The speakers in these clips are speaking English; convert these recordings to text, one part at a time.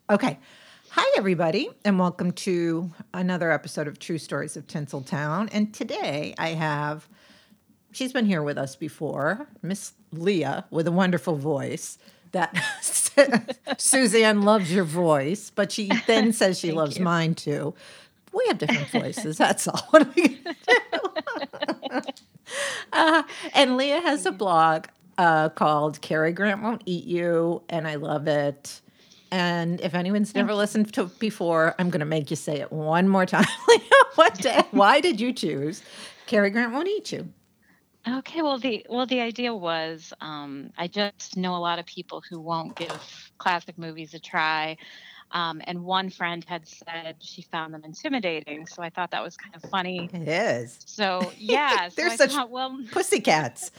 Okay. Hi, everybody, and welcome to another episode of True Stories of Tinseltown. And today I have, she's been here with us before, Miss Leah with a wonderful voice that Suzanne loves your voice, but she then says she Thank loves you. mine too. We have different voices, that's all. What are we going to do? And Leah has Thank a you. blog called Cary Grant Won't Eat You, and I love it. And if anyone's never Thank you. listened to it before, I'm going to make you say it one more time. Why did you choose Cary Grant Won't Eat You? Okay, well the idea was I just know a lot of people who won't give classic movies a try. And one friend had said she found them intimidating, so I thought that was kind of funny. It is. So yeah, so They're I such thought, well, pussycats.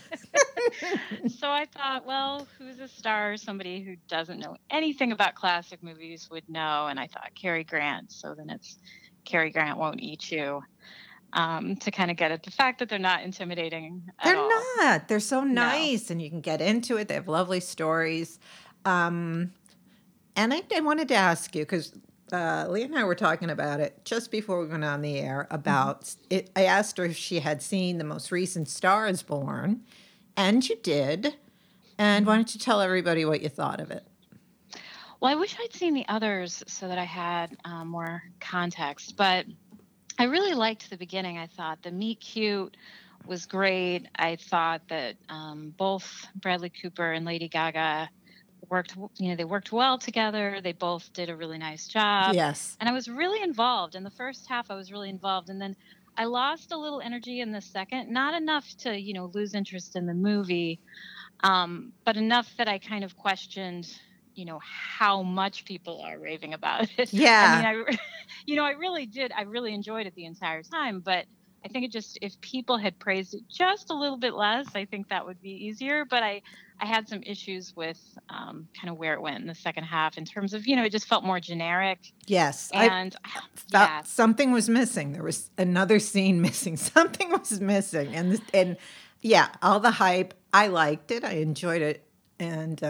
who's a star? Somebody who doesn't know anything about classic movies would know. And I thought Cary Grant. So then it's Cary Grant Won't Eat You. To kind of get at the fact that they're not intimidating at They're all. not. They're so No. nice, and you can get into it. They have lovely stories. Um, and I wanted to ask you because Leah and I were talking about it just before we went on the air Mhm. about it. I asked her if she had seen the most recent Star is Born, and you did. And why Mhm. don't you tell everybody what you thought of it? Well, I wish I'd seen the others so that I had more context, but I really liked the beginning. I thought the meet cute was great. I thought that both Bradley Cooper and Lady Gaga they worked well together. They both did a really nice job. Yes. And I was really involved. In the first half, I was really involved. And then I lost a little energy in the second, not enough to, lose interest in the movie, but enough that I kind of questioned, how much people are raving about it. I mean, Yeah. I really did. I really enjoyed it the entire time, but I think it just if people had praised it just a little bit less, I think that would be easier. But I had some issues with kind of where it went in the second half in terms of, it just felt more generic. Yes. I And felt yeah, something was missing. There was another scene missing. Something was missing. And yeah, all the hype. I liked it. I enjoyed it. And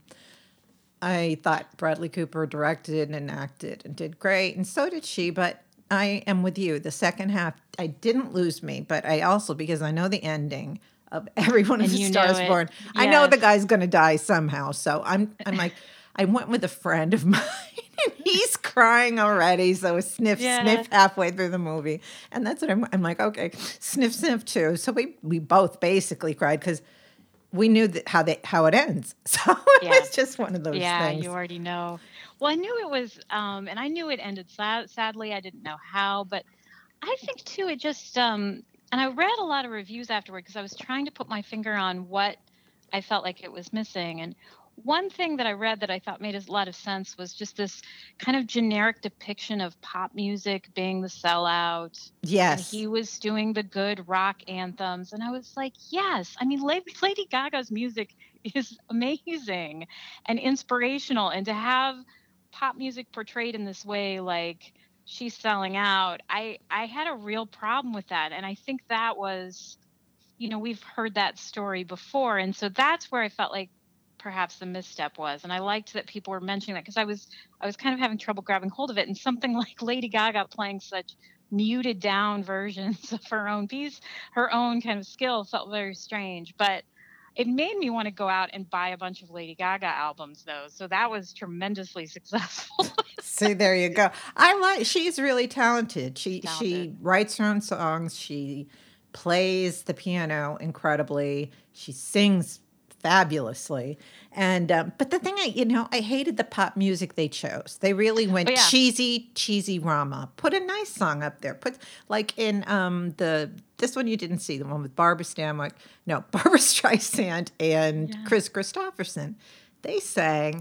I thought Bradley Cooper directed and acted and did great, and so did she. But I am with you. The second half, I didn't lose me, but I also, because I know the ending of every one of and the you knew Stars it. Born, I know the Yes. guy's going to die somehow. So I'm like, I went with a friend of mine, and he's crying already. So sniff, Yeah. sniff halfway through the movie, and that's what I'm like. Okay, sniff, sniff too. So we both basically cried because we knew that how it ends. So it Yeah. was just one of those Yeah, you things. already know. Well, I knew it was, and I knew it ended sadly. I didn't know how, but I think too, it just, and I read a lot of reviews afterward because I was trying to put my finger on what I felt like it was missing. And one thing that I read that I thought made a lot of sense was just this kind of generic depiction of pop music being the sellout. And Yes. he was doing the good rock anthems. And I was like, yes. I mean, Lady Gaga's music is amazing and inspirational. And to have pop music portrayed in this way, like, she's selling out. I had a real problem with that, and I think that was, we've heard that story before, and so that's where I felt like perhaps the misstep was. And I liked that people were mentioning that because I was kind of having trouble grabbing hold of it, and something like Lady Gaga playing such muted down versions of her own piece, her own kind of skill felt very strange, but it made me want to go out and buy a bunch of Lady Gaga albums though. So that was tremendously successful. See, there you go. I like she's really talented. She's She talented. writes her own songs. She plays the piano incredibly. She sings fabulously. And but the thing I hated the pop music they chose. They really Oh went yeah. cheesy Rama. Put a nice song up there. Put like in the this one you didn't see, the one with Barbara Stanwyck. No, Barbara Streisand and Yeah. Chris Christopherson. They sang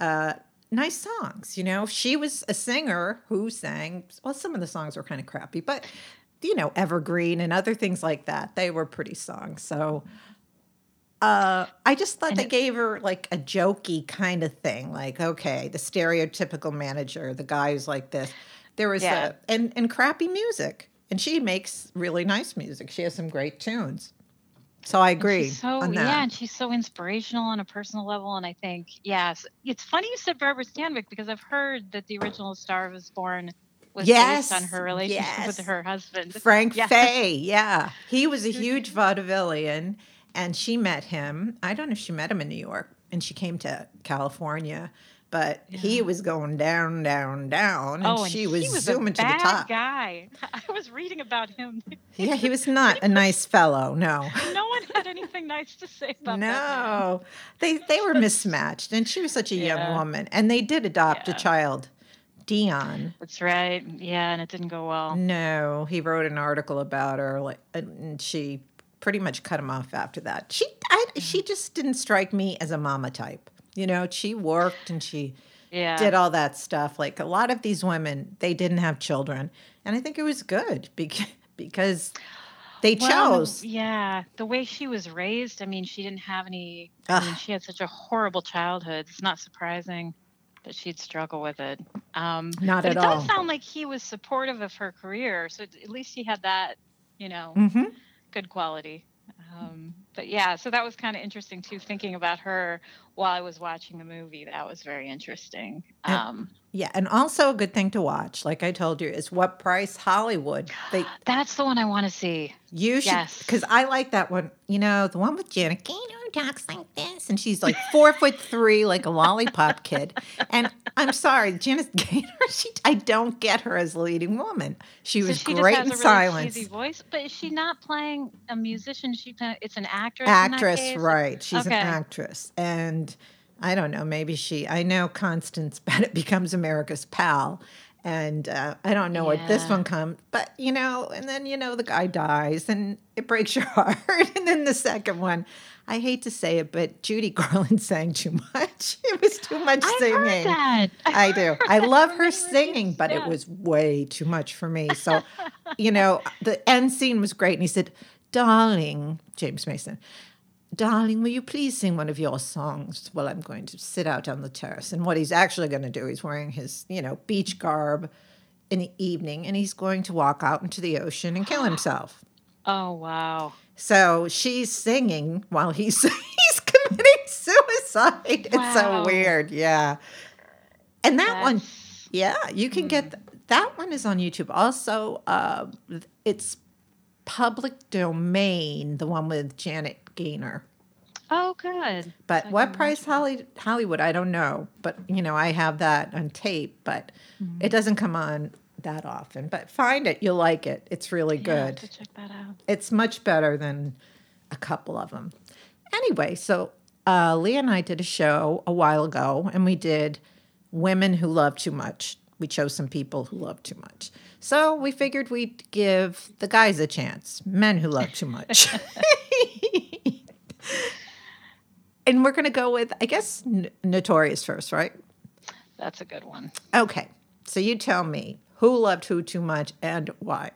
nice songs. She was a singer who sang, well, some of the songs were kind of crappy, but, Evergreen and other things like that, they were pretty songs. So I just thought And they it gave her like a jokey kind of thing. Like, okay, the stereotypical manager, the guy who's like this. There was yeah. and crappy music. And she makes really nice music. She has some great tunes. So I And she's agree so on yeah, that. and she's so inspirational on a personal level, and I think yes, it's funny you said Barbara Stanwyck because I've heard that the original Star is Born was based on Yes, her relationship with yes. her husband. Frank Yes. Fay, yeah. He was a huge vaudevillian, and she met him. I don't know if she met him in New York, and she came to California, but he Yeah. was going down, down, down, and Oh, and she was he was a zooming to the bad top. guy. I was reading about him. Yeah, he was not Pretty a much nice fellow, no. no one had anything nice to say about that man. No. They were Just mismatched, and she was such a young yeah, woman, and they did adopt a yeah. child, Dion. That's right. Yeah, and it didn't go well. No, he wrote an article about her, like, and she pretty much cut him off after that. Yeah. She just didn't strike me as a mama type. You know, she worked and she Yeah. did all that stuff. Like a lot of these women, they didn't have children, and I think it was good because they Well, and chose. yeah, the way she was raised, I mean, she didn't have I mean, Ugh, she had such a horrible childhood. It's not surprising that she'd struggle with it. not But at it does all. sound like he was supportive of her career, so at least he had that, you know, Hmm. good quality. But yeah, so that was kind of interesting too, thinking about her while I was watching the movie. That was very interesting. And yeah, and also a good thing to watch, like I told you, is What Price Hollywood. That's the one I want to see. You should, because Yes. I like that one. You know, the one with Janet Gaynor talks like this, and she's like 4'3", like a lollipop kid. And I'm sorry, Janet Gaynor. I don't get her as a leading woman. She So was she just great has in a really cheesy silence. voice, but is she not playing a musician? It's an actress in that Actress, case. right? She's an Okay. actress, and I don't know. Maybe she. I know Constance Bennett becomes America's pal, and I don't know what this Yeah. one comes. But you know, and then you know the guy dies, and it breaks your heart. And then the second one, I hate to say it, but Judy Garland sang too much. It was too much I've heard singing. that. I've I do. heard I that love from her many singing, reviews. but it Yeah. was way too much for me. So, you know, the end scene was great, and he said, "Darling, James Mason, darling, will you please sing one of your songs while I'm going to sit out on the terrace?" And what he's actually going to do, he's wearing his, you know, beach garb in the evening, and he's going to walk out into the ocean and kill himself. Oh, wow. So she's singing while he's he's committing suicide. It's so Wow. weird, yeah. And that one, That's yeah, you can hmm. get that one is on YouTube. Also, it's public domain, the one with Janet Gaynor. Oh, good. So But I What can watch Price that. Hollywood, I don't know. But, you know, I have that on tape, but it Mhm. doesn't come on that often. But find it, you'll like it. It's really Yeah, I'll have good. to check that out. It's much better than a couple of them. Anyway, so Leah and I did a show a while ago, and we did Women Who Love Too Much. We chose some people who love too much. So we figured we'd give the guys a chance, men who love too much. And we're going to go with, I guess, Notorious first, right? That's a good one. Okay. So you tell me who loved who too much and why.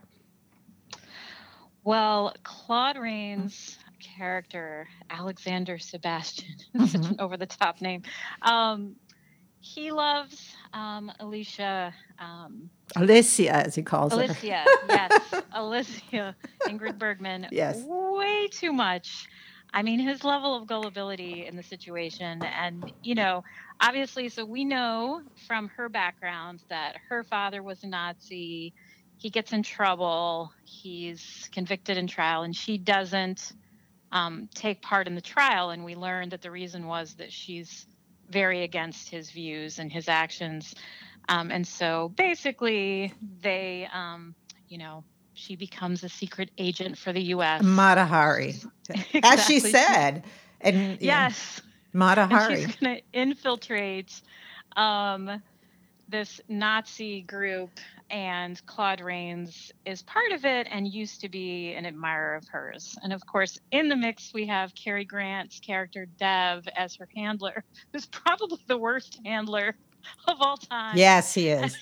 Well, Claude Rains' character, Alexander Sebastian, such Hmm. an over the top name. Um, he loves Alicia, Alicia, as he calls her. Alicia, yes, Alicia Ingrid Bergman, Yes. way too much. I mean, his level of gullibility in the situation, and obviously, so we know from her background that her father was a Nazi. He gets in trouble. He's convicted in trial, and she doesn't take part in the trial. And we learned that the reason was that she's very against his views and his actions. And so basically, you know, she becomes a secret agent for the U.S. Mata Hari, as she Exactly. said. And yeah, Yes. Mata And she's Hari. going to infiltrate um, this Nazi group, and Claude Rains is part of it and used to be an admirer of hers. And of course, in the mix, we have Cary Grant's character Dev as her handler, who's probably the worst handler of all time. Yes, he is.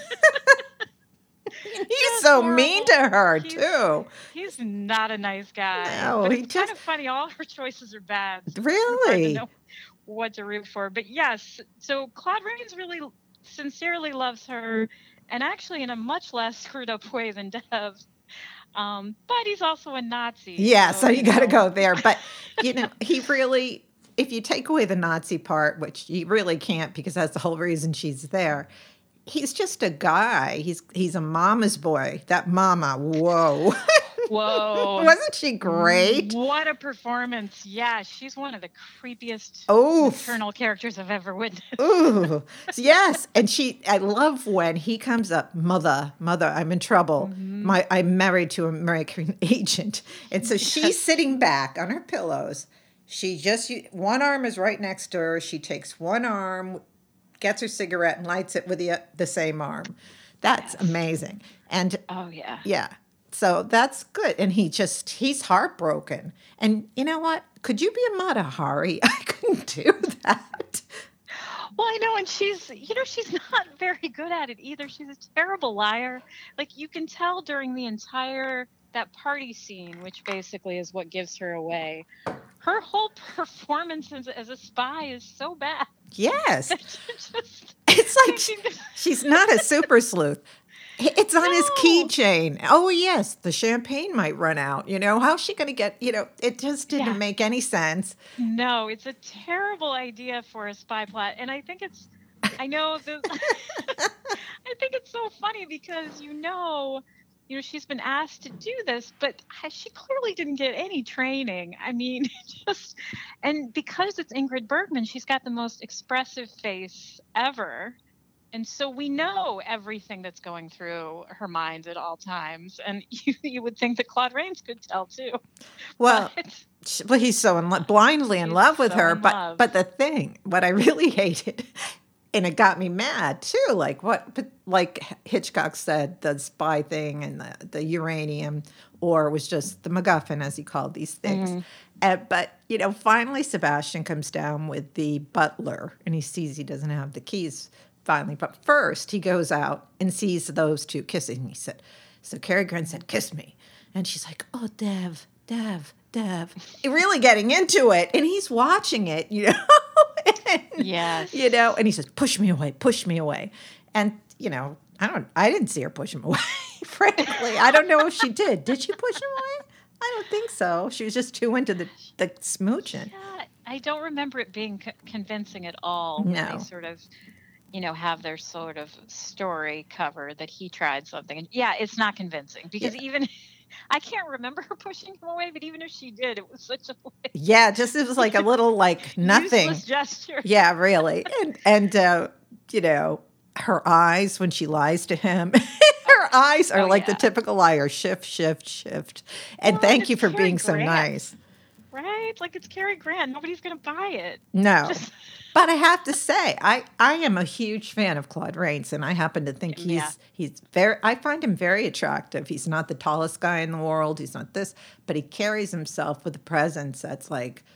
He's Just so mean to horrible. her, He's too. he's not a nice guy, No, but he it's kind just of funny. All her choices are bad, so it's kind of hard to really. know what to root for. But yes, so Claude Rains really sincerely loves her, and actually in a much less screwed up way than Dev. But he's also a Nazi, Yeah, so so you got to go there. But, he really, if you take away the Nazi part, which you really can't because that's the whole reason she's there, he's just a guy. He's a mama's boy. That mama, whoa. Whoa. Wasn't she great? What a performance. Yeah, she's one of the creepiest Oof. maternal characters I've ever witnessed. Ooh, yes. And I love when he comes up, mother, I'm in trouble. I'm married to an American agent. And so she's sitting back on her pillows. One arm is right next to her. She takes one arm, gets her cigarette and lights it with the same arm. That's amazing. And Oh, yeah. yeah. So that's good. And he's heartbroken. And you know what? Could you be a Mata Hari? I couldn't do that. Well, I know, and she's not very good at it either. She's a terrible liar. Like, you can tell during the entire that party scene, which basically is what gives her away. Her whole performance as a spy is so bad. Yes. Just It's like she's not a super sleuth. It's on his keychain. Oh, yes, the champagne might run out. How's she going to get, it just didn't make any sense. No, it's a terrible idea for a spy plot. And I think I know this, I think it's so funny because, she's been asked to do this, but she clearly didn't get any training. I mean, and because it's Ingrid Bergman, she's got the most expressive face ever. And so we know everything that's going through her mind at all times. And you would think that Claude Rains could tell too. Well, he's so blindly in love with her. But the thing, what I really hated, and it got me mad too, like Hitchcock said, the spy thing and the uranium, or it was just the MacGuffin, as he called these things. But, finally Sebastian comes down with the butler, and he sees he doesn't have the keys. Finally, but first he goes out and sees those two kissing. He said, so Cary Grant said, kiss me. And she's like, oh, Dev. Really getting into it. And he's watching it, and, yes. And he says, push me away. And, I didn't see her push him away, frankly. I don't know if she did. Did she push him away? I don't think so. She was just too into the smooching. Yeah, I don't remember it being convincing at all. No. When they sort of... have their sort of story covered that he tried something. And yeah, it's not convincing because even I can't remember her pushing him away, but even if she did, it was such a it was like a little nothing useless gesture. Yeah, really. And her eyes when she lies to him. Her eyes are the typical liar. Shift. And thank you for being so nice. Right? Like, it's Cary Grant. Nobody's going to buy it. No. But I have to say, I am a huge fan of Claude Rains, and I happen to think I find him very attractive. He's not the tallest guy in the world. He's not this, but he carries himself with a presence that's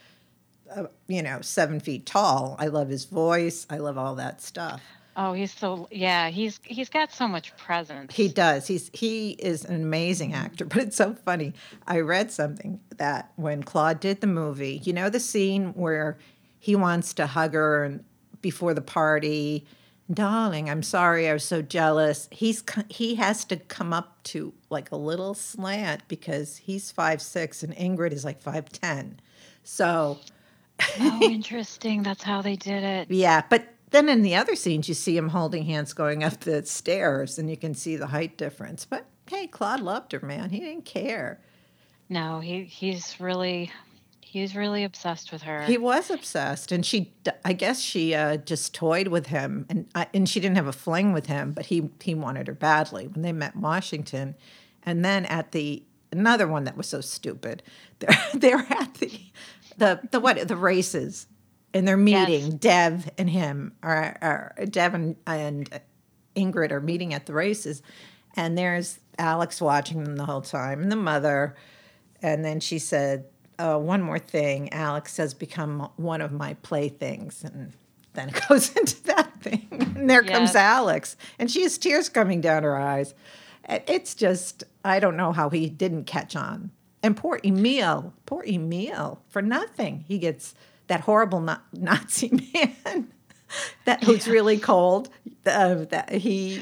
7 feet tall. I love his voice. I love all that stuff. Oh, he's got so much presence. He does. He is an amazing actor, but it's so funny. I read something that when Claude did the movie, the scene where he wants to hug her and before the party, darling, I'm sorry, I was so jealous. He has to come up to a little slant because he's 5'6" and Ingrid is 5'10". So oh, interesting. That's how they did it. Yeah, but then in the other scenes, you see him holding hands going up the stairs, and you can see the height difference. But hey, Claude loved her, man. He didn't care. No, he's really obsessed with her. He was obsessed, and I guess she just toyed with him, and she didn't have a fling with him, but he wanted her badly when they met in Washington, and then at another one that was so stupid, they're at the races. And they're meeting. Yes. Dev and him Dev and Ingrid are meeting at the races, and there's Alex watching them the whole time, and the mother. And then she said, one more thing. Alex has become one of my playthings, and then it goes into that thing. And there comes Alex, and she has tears coming down her eyes. It's just, I don't know how he didn't catch on. And poor Emil, for nothing. He gets that horrible Nazi man who's really cold.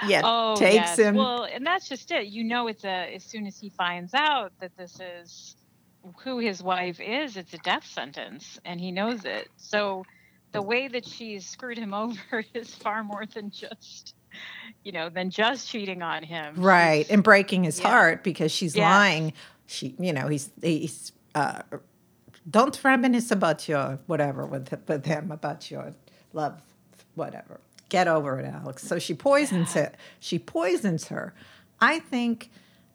Yeah, Oh takes yes. him. Well, and that's just it. You know, it's a as soon as he finds out that this is who his wife is, it's a death sentence, and he knows it. So the way that she's screwed him over is far more than just, than just cheating on him. Right, She's and breaking his yeah. heart because she's Yes. lying. He's don't reminisce about your whatever with him about your love, whatever. Get over it, Alex. So she poisons Yeah. it. She poisons her. I think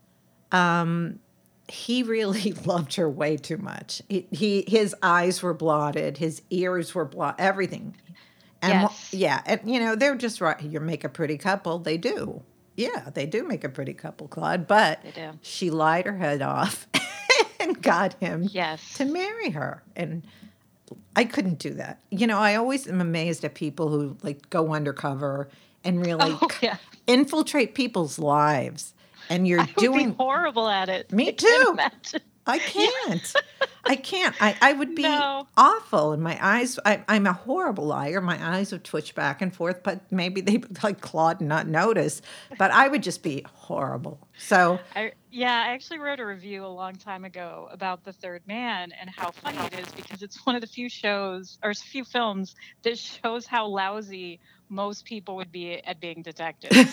he really loved her way too much. His eyes were blotted, his ears were blotted, everything. And Yes. yeah, and they're just right. You make a pretty couple. They do. Yeah, they do make a pretty couple, Claude. But They do. she lied her head off and got him Yes. to marry her. And I couldn't do that. I always am amazed at people who like go undercover and really Oh yeah. infiltrate people's lives. And you're I would be doing horrible at it. me I can't too. imagine. I Yeah. can't. I can't. I would be No. awful. And my eyes, I'm a horrible liar. My eyes would twitch back and forth, but maybe they would like Claude and not notice. But I would just be horrible. So, I actually wrote a review a long time ago about The Third Man and how funny it is because it's one of the few shows or few films that shows how lousy most people would be at being detectives.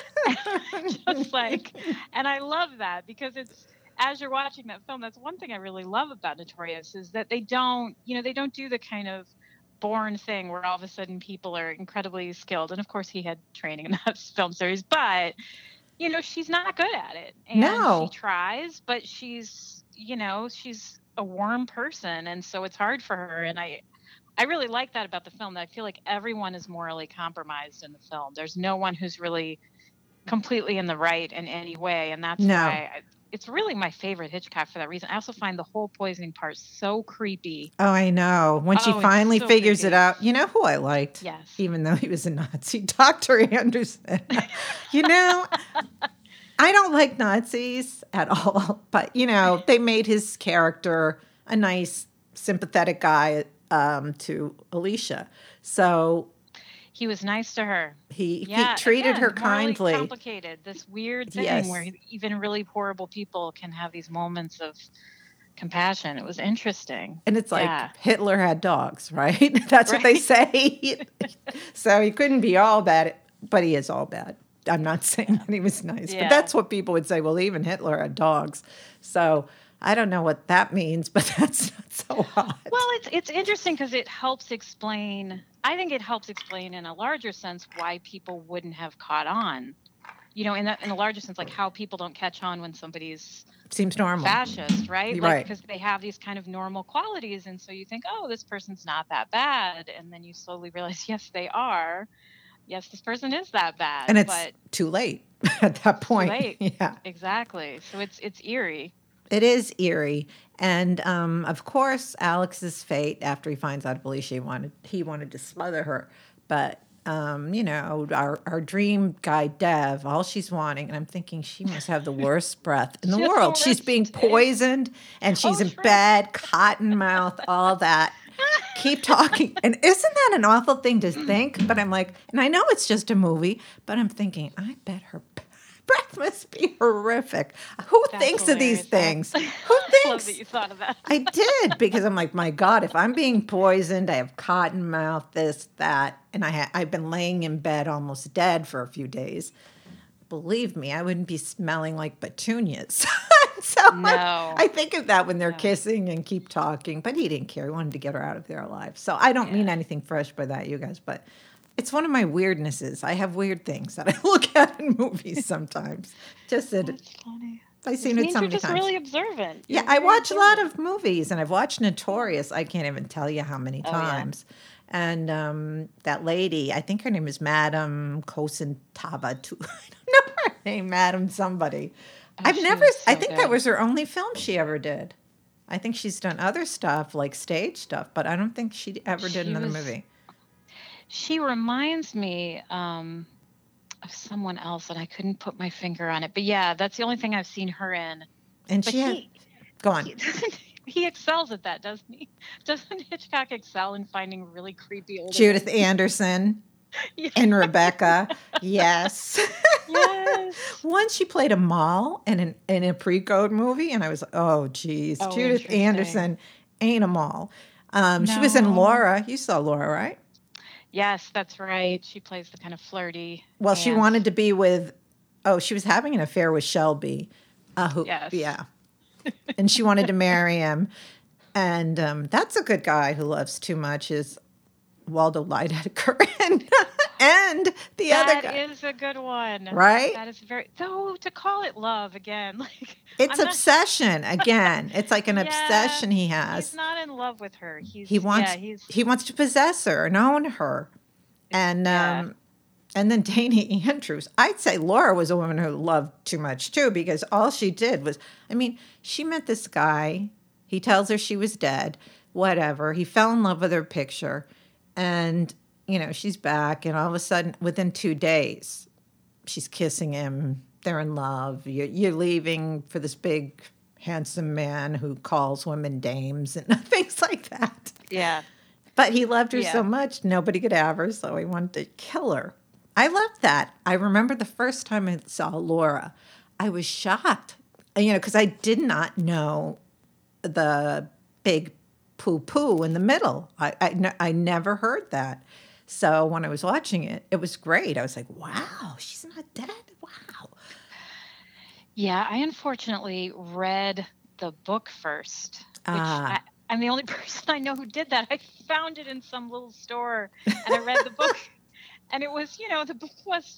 Just like, and I love that because it's as you're watching that film, that's one thing I really love about Notorious is that they don't do the kind of Bourne thing where all of a sudden people are incredibly skilled. And of course, he had training in that film series, but she's not good at it. And she no. tries, but she's a warm person. And so it's hard for her. And I really like that about the film. That I feel like everyone is morally compromised in the film. There's no one who's really completely in the right in any way. And that's No. why it's really my favorite Hitchcock for that reason. I also find the whole poisoning part so creepy. Oh, I know. When she Oh, it's finally so figures it creepy. out, you know who I liked? Yes. Even though he was a Nazi, Dr. Anderson. you know, I don't like Nazis at all, but, they made his character a nice, sympathetic guy to Alicia. So He was nice to her. he Yeah, treated again, her morally kindly. complicated. This weird thing Yes. where even really horrible people can have these moments of compassion. It was interesting. And it's like Yeah. Hitler had dogs, right? That's what they Right. say. So he couldn't be all bad, but he is all bad. I'm not saying that he was nice, but Yeah. that's what people would say. Well, even Hitler had dogs. So I don't know what that means, but that's not so hot. Well, it's interesting because it helps explain. I think it helps explain in a larger sense why people wouldn't have caught on. In a larger sense, like how people don't catch on when somebody's Seems normal. fascist, right? You're Like right. because they have these kind of normal qualities, and so you think, oh, this person's not that bad, and then you slowly realize, yes, they are. Yes, this person is that bad, And it's but too late at that point. late. Yeah. Exactly. So it's eerie. It is eerie. And of course, Alex's fate after he finds out Alicia, he wanted to smother her. But our dream guy Dev, all she's wanting, and I'm thinking she must have the worst breath in the She has the world. She's worst being taste. poisoned and she's in true. bed, cotton mouth, all that. Keep talking. And isn't that an awful thing to think? But I'm like, and I know it's just a movie, but I'm thinking, I bet her breath must be horrific. Who That's thinks of these hilarious. things? Who I thinks? love that you thought of that. I did because I'm like, my God, if I'm being poisoned, I have cotton mouth, this, that, and I've been laying in bed almost dead for a few days. Believe me, I wouldn't be smelling like petunias. So No. I think of that when they're No. kissing and keep talking, but he didn't care. He wanted to get her out of there alive. So I don't mean anything fresh by that, you guys, but it's one of my weirdnesses. I have weird things that I look at in movies sometimes. Just that That's funny. I've It seen it means so you're many just times. really observant. Yeah, You're I very watch a lot observant. of movies, and I've watched Notorious. I can't even tell you how many Oh, yeah. times. And that lady, I think her name is Madame Kosintava. I don't know her name, Madame somebody. Oh, I've she never. was so I think that good. was her only film she ever did. I think she's done other stuff like stage stuff, but I don't think she ever did She another was- movie. She reminds me of someone else, and I couldn't put my finger on it. But yeah, that's the only thing I've seen her in. And But she had. Go on. he excels at that, doesn't he? Doesn't Hitchcock excel in finding really creepy older Judith women? Anderson. Yeah. And Rebecca, yes. Yes. Once she played a mall in a Pre-Code movie, and I was like, oh, geez, Oh, Judith interesting. Anderson ain't a mall. She was in No. Laura. You saw Laura, right? Yes, that's right. She plays the kind of flirty Well, she aunt. wanted to be with, oh, she was having an affair with Shelby. Yes. Yeah. And she wanted to marry him. And that's a good guy who loves too much is Waldo Lydecker and the other That guy, is a good one. right? That is very, though, to call it love again, like, It's I'm not, obsession again. It's like an yeah, obsession he he's has. not in love with her. He Yeah, wants he wants to possess her and own her. And yeah, and then Danny Andrews. I'd say Laura was a woman who loved too much too, because all she did was, I mean, she met this guy. He tells her she was dead, whatever. He fell in love with her picture. And, she's back. And all of a sudden, within 2 days, she's kissing him. They're in love. You're leaving for this big, handsome man who calls women dames and things like that. yeah, But he loved her so yeah. much, nobody could have her, so he wanted to kill her. I loved that. I remember the first time I saw Laura, I was shocked, because I did not know the big poo-poo in the middle. I never heard that. So when I was watching it, it was great. I was like, wow, she's not dead? Wow. Yeah, I unfortunately read the book first, which Ah, I'm the only person I know who did that. I found it in some little store and I read the book, and it was, the book was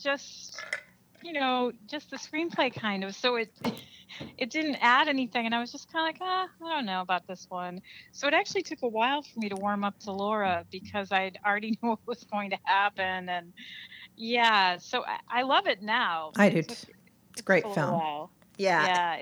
just the screenplay kind of. So it didn't add anything, and I was just kind of like, I don't know about this one. So it actually took a while for me to warm up to Laura because I'd already knew what was going to happen, and yeah, so I love it now, I but do. It's a it took a great little film. while. Yeah. Yeah,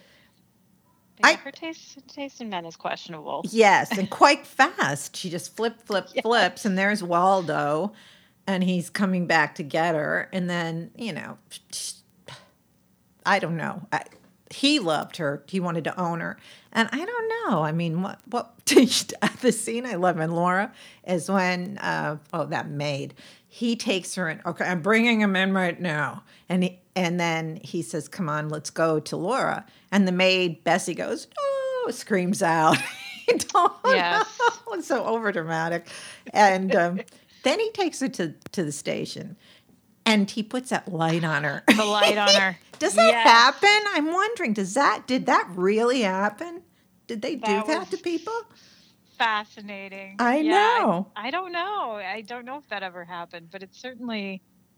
but yeah, I her taste in men is questionable. Yes, and quite fast. She just flips, and Yes. there's Waldo, and he's coming back to get her. And then, I don't know. He loved her. He wanted to own her. And I don't know. I mean, what the scene I love in Laura is when, that maid, he takes her in. Okay, I'm bringing him in right now. And then he says, come on, let's go to Laura. And the maid, Bessie, goes, no, screams out. I don't know. Yes. It's so overdramatic. And then he takes her to the station. And he puts that light on her. The light on her. Does that Yes. happen? I'm wondering, did that really happen? Did they do that to Was people? fascinating. I Yeah, know. I don't know. I don't know if that ever happened, but it's certainly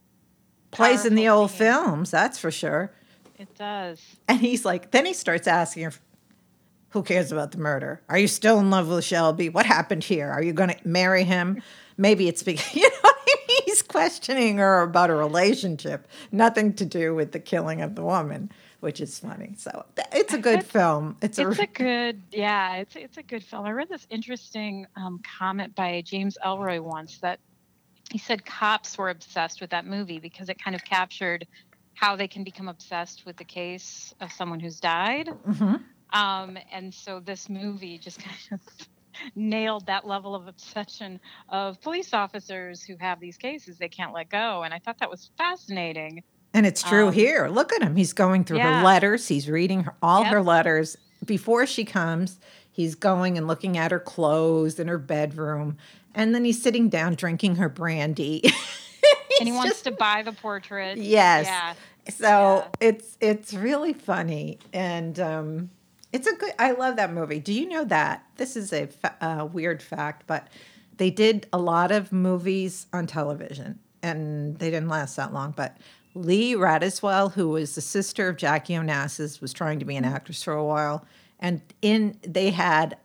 Plays in the powerful old scene. films, that's for sure. It does. And he's like, then he starts asking her, who cares about the murder? Are you still in love with Shelby? What happened here? Are you going to marry him? Maybe it's because, you know what I mean? He's questioning her about a relationship, nothing to do with the killing of the woman, which is funny. So it's a good film. It's a good, yeah, it's a good film. I read this interesting comment by James Ellroy once that he said cops were obsessed with that movie because it kind of captured how they can become obsessed with the case of someone who's died. Mhm. And so this movie just kind of nailed that level of obsession of police officers who have these cases they can't let go. And I thought that was fascinating. And it's true Um, here. Look at him. He's going through her Yeah. letters. He's reading all Yep. her letters. Before she comes, he's going and looking at her clothes in her bedroom. And then he's sitting down drinking her brandy. And he He's wants just- to buy the portrait. Yes. Yeah. So Yeah. it's really funny. And it's a good, I love that movie. Do you know that? This is a weird fact, but they did a lot of movies on television and they didn't last that long. But Lee Radziwill, who was the sister of Jackie Onassis, was trying to be an actress for a while. And they had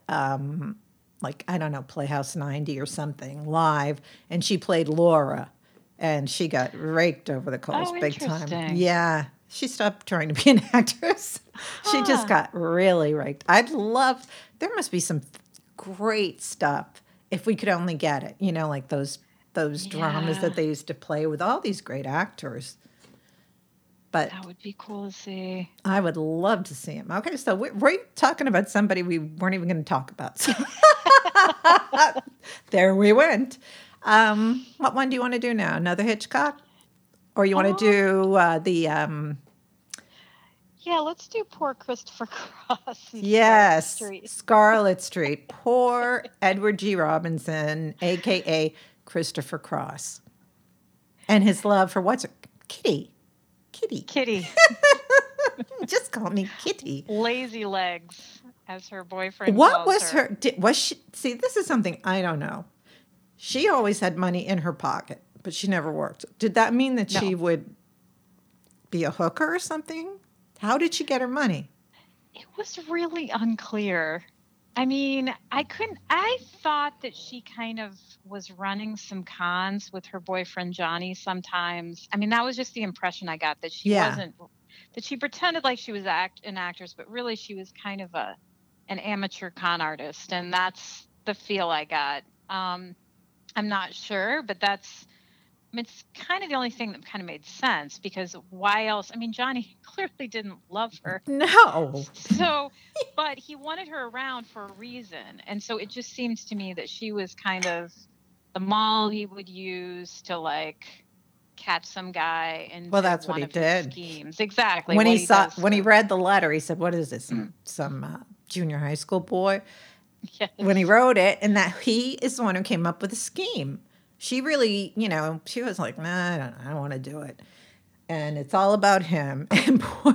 like, I don't know, Playhouse 90 or something live. And she played Laura. And she got raked over the coals Oh, big time. interesting. Yeah. She stopped trying to be an actress. She just Huh. got really raked. There must be some great stuff if we could only get it, like those dramas Yeah. that they used to play with all these great actors. But That would be cool to see. I would love to see him. Okay, so we're talking about somebody we weren't even going to talk about. So there we went. What one do you want to do now? Another Hitchcock? Or you want to Um, do yeah, let's do Poor Christopher Cross and Scarlet yes, Street. Scarlet Street. Poor Edward G. Robinson, a.k.a. Christopher Cross. And his love for what's her? Kitty. Kitty. Kitty, Just call me Kitty. lazy legs, as her boyfriend What calls was her. was she, see, this is something I don't know. She always had money in her pocket, but she never worked. Did that mean that she No, would be a hooker or something? How did she get her money? it was really unclear. I mean, I thought that she kind of was running some cons with her boyfriend Johnny sometimes. I mean, that was just the impression I got, that she Yeah. wasn't, that she pretended like she was an actress, but really she was kind of an amateur con artist. And that's the feel I got. I'm not sure, but it's kind of the only thing that kind of made sense, because why else? I mean, Johnny clearly didn't love her. No. So, but he wanted her around for a reason. And so it just seems to me that she was kind of the mall he would use to like catch some guy Well, into that's what one he of his did. schemes. Exactly When what he he saw does when he to. read the letter, he said, "What is this? Some junior high school boy?" Yes. When he wrote it, and that he is the one who came up with the scheme. She really, she was like, "Nah, I don't want to do it," and it's all about him. And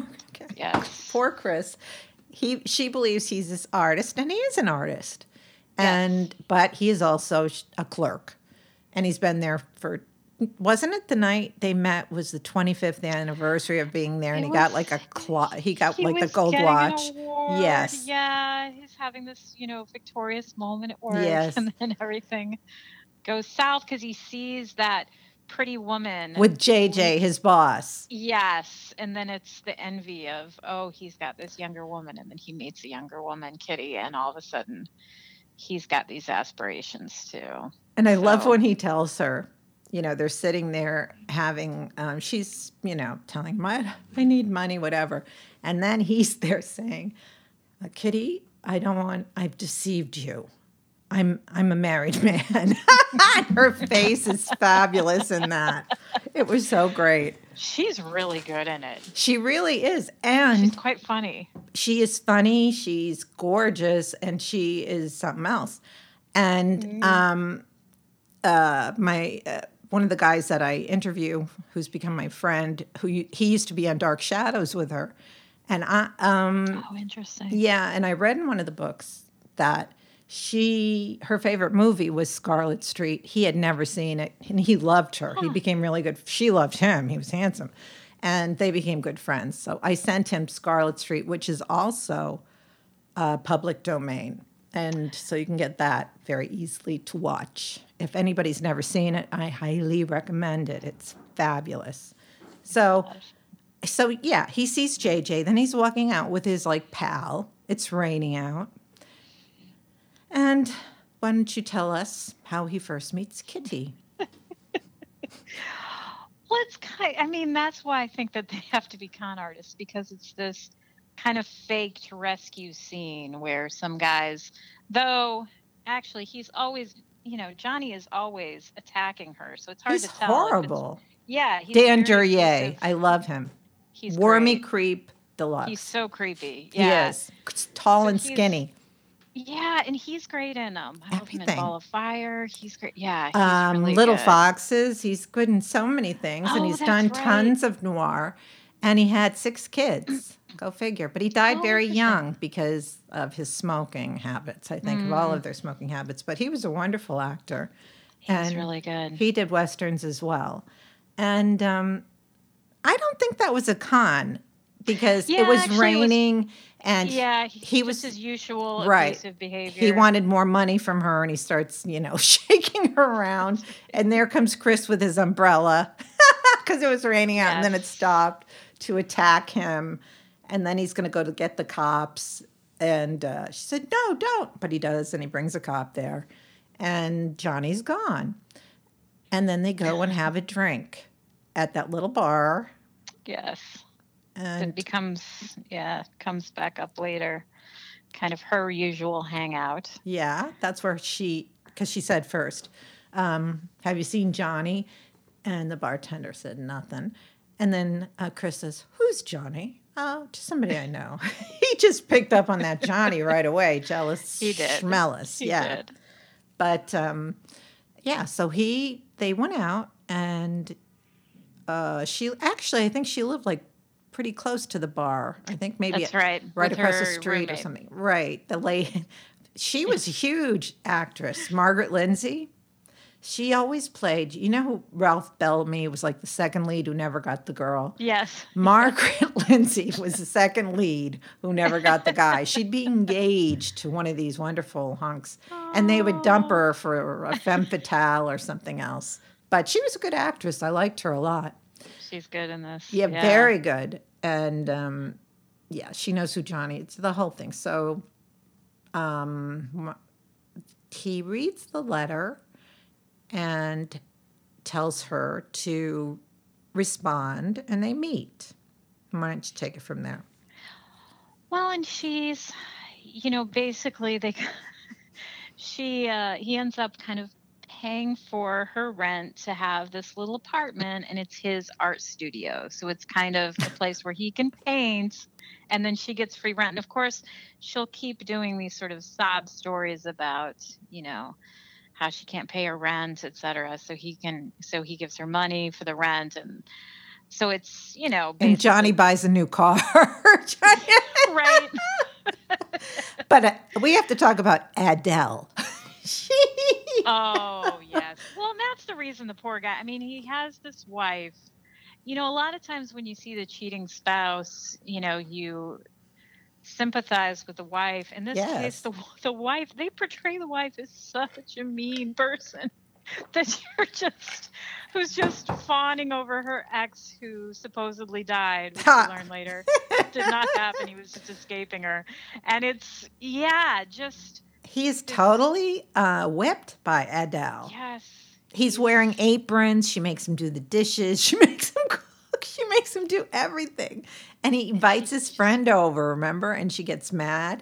Yes. poor Chris, she believes he's this artist, and he is an artist, Yes. but he is also a clerk, and he's been there for. Wasn't it the night they met was the 25th anniversary of being there, and It he was got like he got he like the was gold getting an watch. award. Yes, Yeah, he's having this, victorious moment at work, yes, and then everything goes south because he sees that pretty woman. with JJ, his boss. Yes, and then it's the envy of, oh, he's got this younger woman, and then he meets a younger woman, Kitty, and all of a sudden he's got these aspirations too. And I love So when he tells her, they're sitting there having, she's, telling him, I need money, whatever. And then he's there saying, Kitty, I've deceived you. I'm a married man. Her face is fabulous in that. It was so great. she's really good in it. She really is. She's And quite funny. she is funny, she's gorgeous, and she is something else. And my one of the guys that I interview, who's become my friend, he used to be on Dark Shadows with her, and Oh, interesting. yeah, and I read in one of the books that her favorite movie was Scarlet Street. He had never seen it, and he loved her. He Huh. became really good. She loved him. He was handsome, and they became good friends. So I sent him Scarlet Street, which is also public domain. And so you can get that very easily to watch. If anybody's never seen it, I highly recommend it. It's fabulous. So, yeah, he sees JJ. Then he's walking out with his like pal. It's raining out. And why don't you tell us how he first meets Kitty? Well, I mean, that's why I think that they have to be con artists, because it's this kind of faked rescue scene where some guys, though actually he's always, Johnny is always attacking her. So it's hard He's to tell if it's, horrible. yeah, he's Dan very Duryea. abusive. I love him. He's Wormy great. creep deluxe. He's so creepy. He Yeah. is. Tall So and he's, skinny. yeah, and he's great in I love him in Everything. Ball of Fire. He's great. Yeah, he's really Little good. Foxes. He's good in so many things, and Oh, he's that's done right. tons of noir. And he had 6 kids. Go figure. But he died Oh, very interesting. young because of his smoking habits. I think of all of their smoking habits. But he was a wonderful actor. He's And really good. he did westerns as well. And I don't think that was a con because Yeah, it was actually, it was- raining and Yeah, he just was his usual right. abusive behavior. He wanted more money from her, and he starts, shaking her around. And there comes Chris with his umbrella because it was raining out, and then it Yes. stopped to attack him. And then he's going to go to get the cops. And she said, "No, don't." But he does, and he brings a cop there. And Johnny's gone. And then they go and have a drink at that little bar. Yes. And It comes back up later. Kind of her usual hangout. yeah, that's where because she said first, Have you seen Johnny? And the bartender said nothing. And then Chris says, "Who's Johnny?" "Oh, just somebody I know." He just picked up on that Johnny right away. Jealous He did. schmellis. He Yeah. did. But yeah, so they went out and she actually, I think she lived like pretty close to the bar. I think maybe That's right. right With across the her street or roommate. something. Right. The lady, she was a huge actress, Margaret Lindsay. She always played, you know who Ralph Bellamy was like the second lead who never got the girl? Yes. Margaret Lindsay was the second lead who never got the guy. She'd be engaged to one of these wonderful hunks, and they would dump her for a femme fatale or something else. But she was a good actress. I liked her a lot. She's good in this. Yeah, very good. And yeah, she knows who Johnny. It's the whole thing. So he reads the letter and tells her to respond, and they meet. Why don't you take it from there? Well, and she's, basically he ends up kind of paying for her rent to have this little apartment, and it's his art studio. So it's kind of a place where he can paint, and then she gets free rent. And of course, she'll keep doing these sort of sob stories about, how she can't pay her rent, etc. So he gives her money for the rent, and so it's, And Johnny basically buys a new car. right. But we have to talk about Adele. Oh, yes. Well, and that's the reason the poor guy, I mean, he has this wife. A lot of times when you see the cheating spouse, you sympathize with the wife. In this case, Yes. the wife, they portray the wife as such a mean person that who's just fawning over her ex who supposedly died, which we learn later did not happen. He was just escaping her. And it's, just. He's totally whipped by Adele. Yes. He's wearing aprons. She makes him do the dishes. She makes him cook. She makes him do everything. And he invites his friend over, remember? And she gets mad.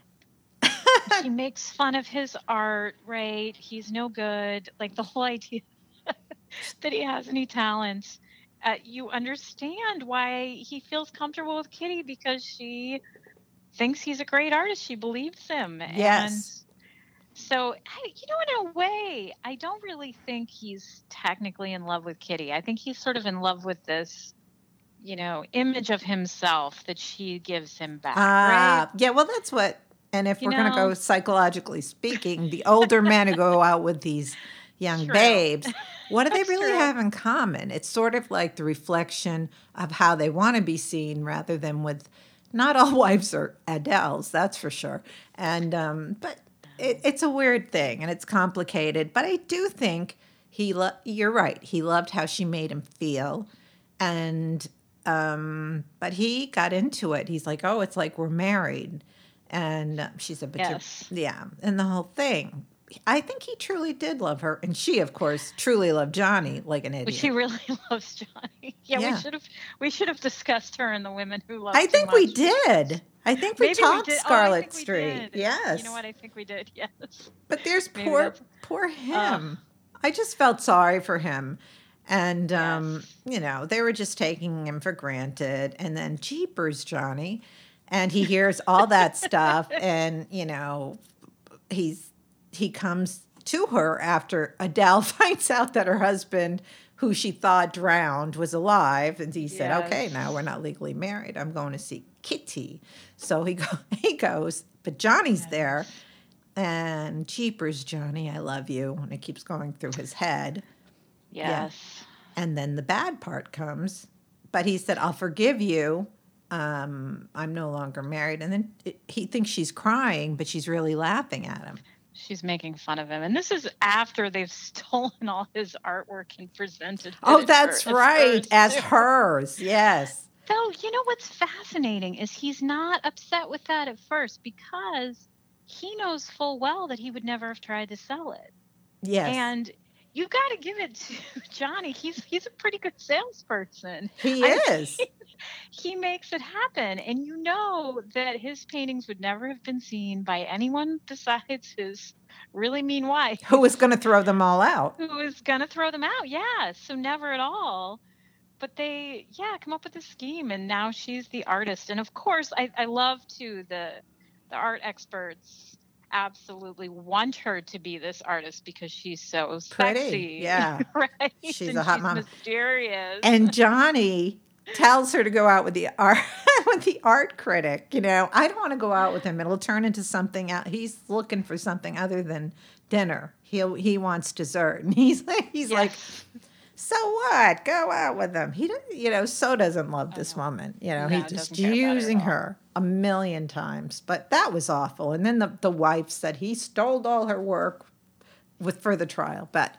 She makes fun of his art, right? He's no good. Like the whole idea that he has any talents. You understand why he feels comfortable with Kitty, because she thinks he's a great artist. She believes him. Yes. And so, in a way, I don't really think he's technically in love with Kitty. I think he's sort of in love with this, image of himself that she gives him back, right? Yeah, well, that's what, and if You we're going to know? go psychologically speaking, the older men who go out with these young True. babes, what do they That's really true. have in common? It's sort of like the reflection of how they want to be seen rather than with, not all wives are Adele's, that's for sure. And, but it's a weird thing and it's complicated, but I do think you're right. He loved how she made him feel. And, but he got into it. He's like, "Oh, it's like we're married." And she said, "But Yes. yeah." And the whole thing. I think he truly did love her. And she, of course, truly loved Johnny like an But idiot. she really loves Johnny. Yeah, Yeah. we should have discussed her and the women who love I too think we much. did. I think we Maybe we talked did. Oh, I Scarlet think we Street. did. Yes. You know what? I think we did. Yes. But there's Maybe that's- poor him. I just felt sorry for him. And, Yes. they were just taking him for granted. And then, jeepers, Johnny. And he hears all that stuff. And, he comes to her after Adele finds out that her husband, who she thought drowned, was alive. And he said, Yes. "Okay, now we're not legally married. I'm going to see Kitty." So he goes, but Johnny's there. And jeepers, Johnny, I love you. And it keeps going through his head. Yes. And then the bad part comes. But he said, "I'll forgive you. I'm no longer married." And then he thinks she's crying, but she's really laughing at him. She's making fun of him. And this is after they've stolen all his artwork and presented it Oh, as that's right. As too. hers. Yes. Though, what's fascinating is he's not upset with that at first, because he knows full well that he would never have tried to sell it. Yes. And you got to give it to Johnny. He's a pretty good salesperson. He is. he makes it happen. And you know that his paintings would never have been seen by anyone besides his really mean wife, Who was going to throw them all out? who was going to throw them out. Yeah. So never at all. But they, yeah, come up with this scheme. And now she's the artist. And of course, I love too the art experts absolutely want her to be this artist because she's so Pretty. sexy, Yeah. right? She's And a hot she's mama. mysterious. And Johnny tells her to go out with the art with the art critic. I don't want to go out with him. It'll turn into something out. He's looking for something other than dinner. He wants dessert, and he's like Yes. so what? Go out with him. He doesn't, so doesn't love I this know. woman. No, He's just doesn't care about it at using all. her a million times. But that was awful. And then the wife said he stole all her work for the trial. But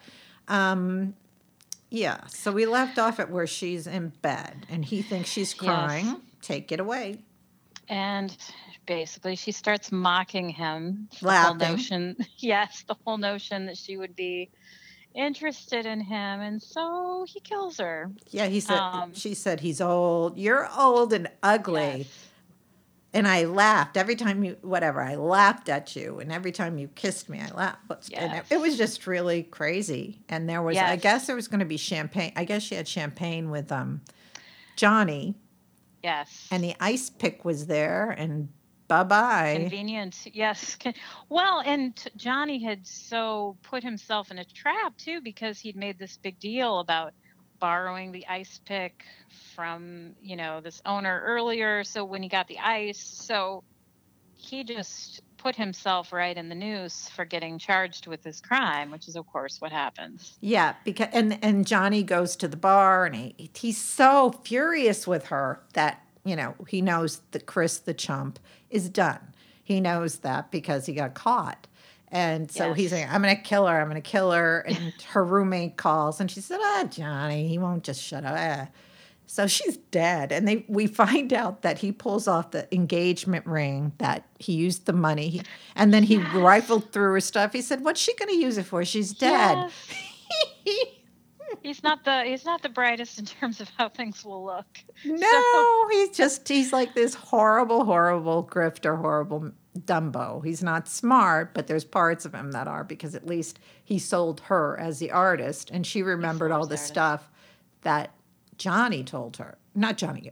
yeah, so we left off at where she's in bed and he thinks she's crying. Yes. Take it away. And basically she starts mocking him. The whole Laughing. notion, yes, the whole notion that she would be interested in him, and so he kills her. Yeah, she said he's old. You're old and ugly. Yes. And I laughed every time I laughed at you. And every time you kissed me, I laughed. And Yes. it was just really crazy. And there was, I Yes. guess there was going to be champagne. I guess she had champagne with Johnny. Yes. And the ice pick was there. And bye-bye. Convenient. Yes. Well, and Johnny had so put himself in a trap, too, because he'd made this big deal about borrowing the ice pick from, this owner earlier. So when he got the ice, so he just put himself right in the noose for getting charged with this crime, which is, of course, what happens. Yeah, because and Johnny goes to the bar and he's so furious with her that, he knows that Chris the chump is done. He knows that because he got caught. And so he's saying, I'm going to kill her. I'm going to kill her. And her roommate calls and she said, Johnny, he won't just shut up. So she's dead. And we find out that he pulls off the engagement ring, that he used the money. And then he rifled through her stuff. He said, what's she going to use it for? She's dead. Yes. He's not the brightest in terms of how things will look. No, he's like this horrible, horrible grifter, horrible Dumbo. He's not smart, but there's parts of him that are, because at least he sold her as the artist, and she remembered all the stuff that Johnny told her. Not Johnny,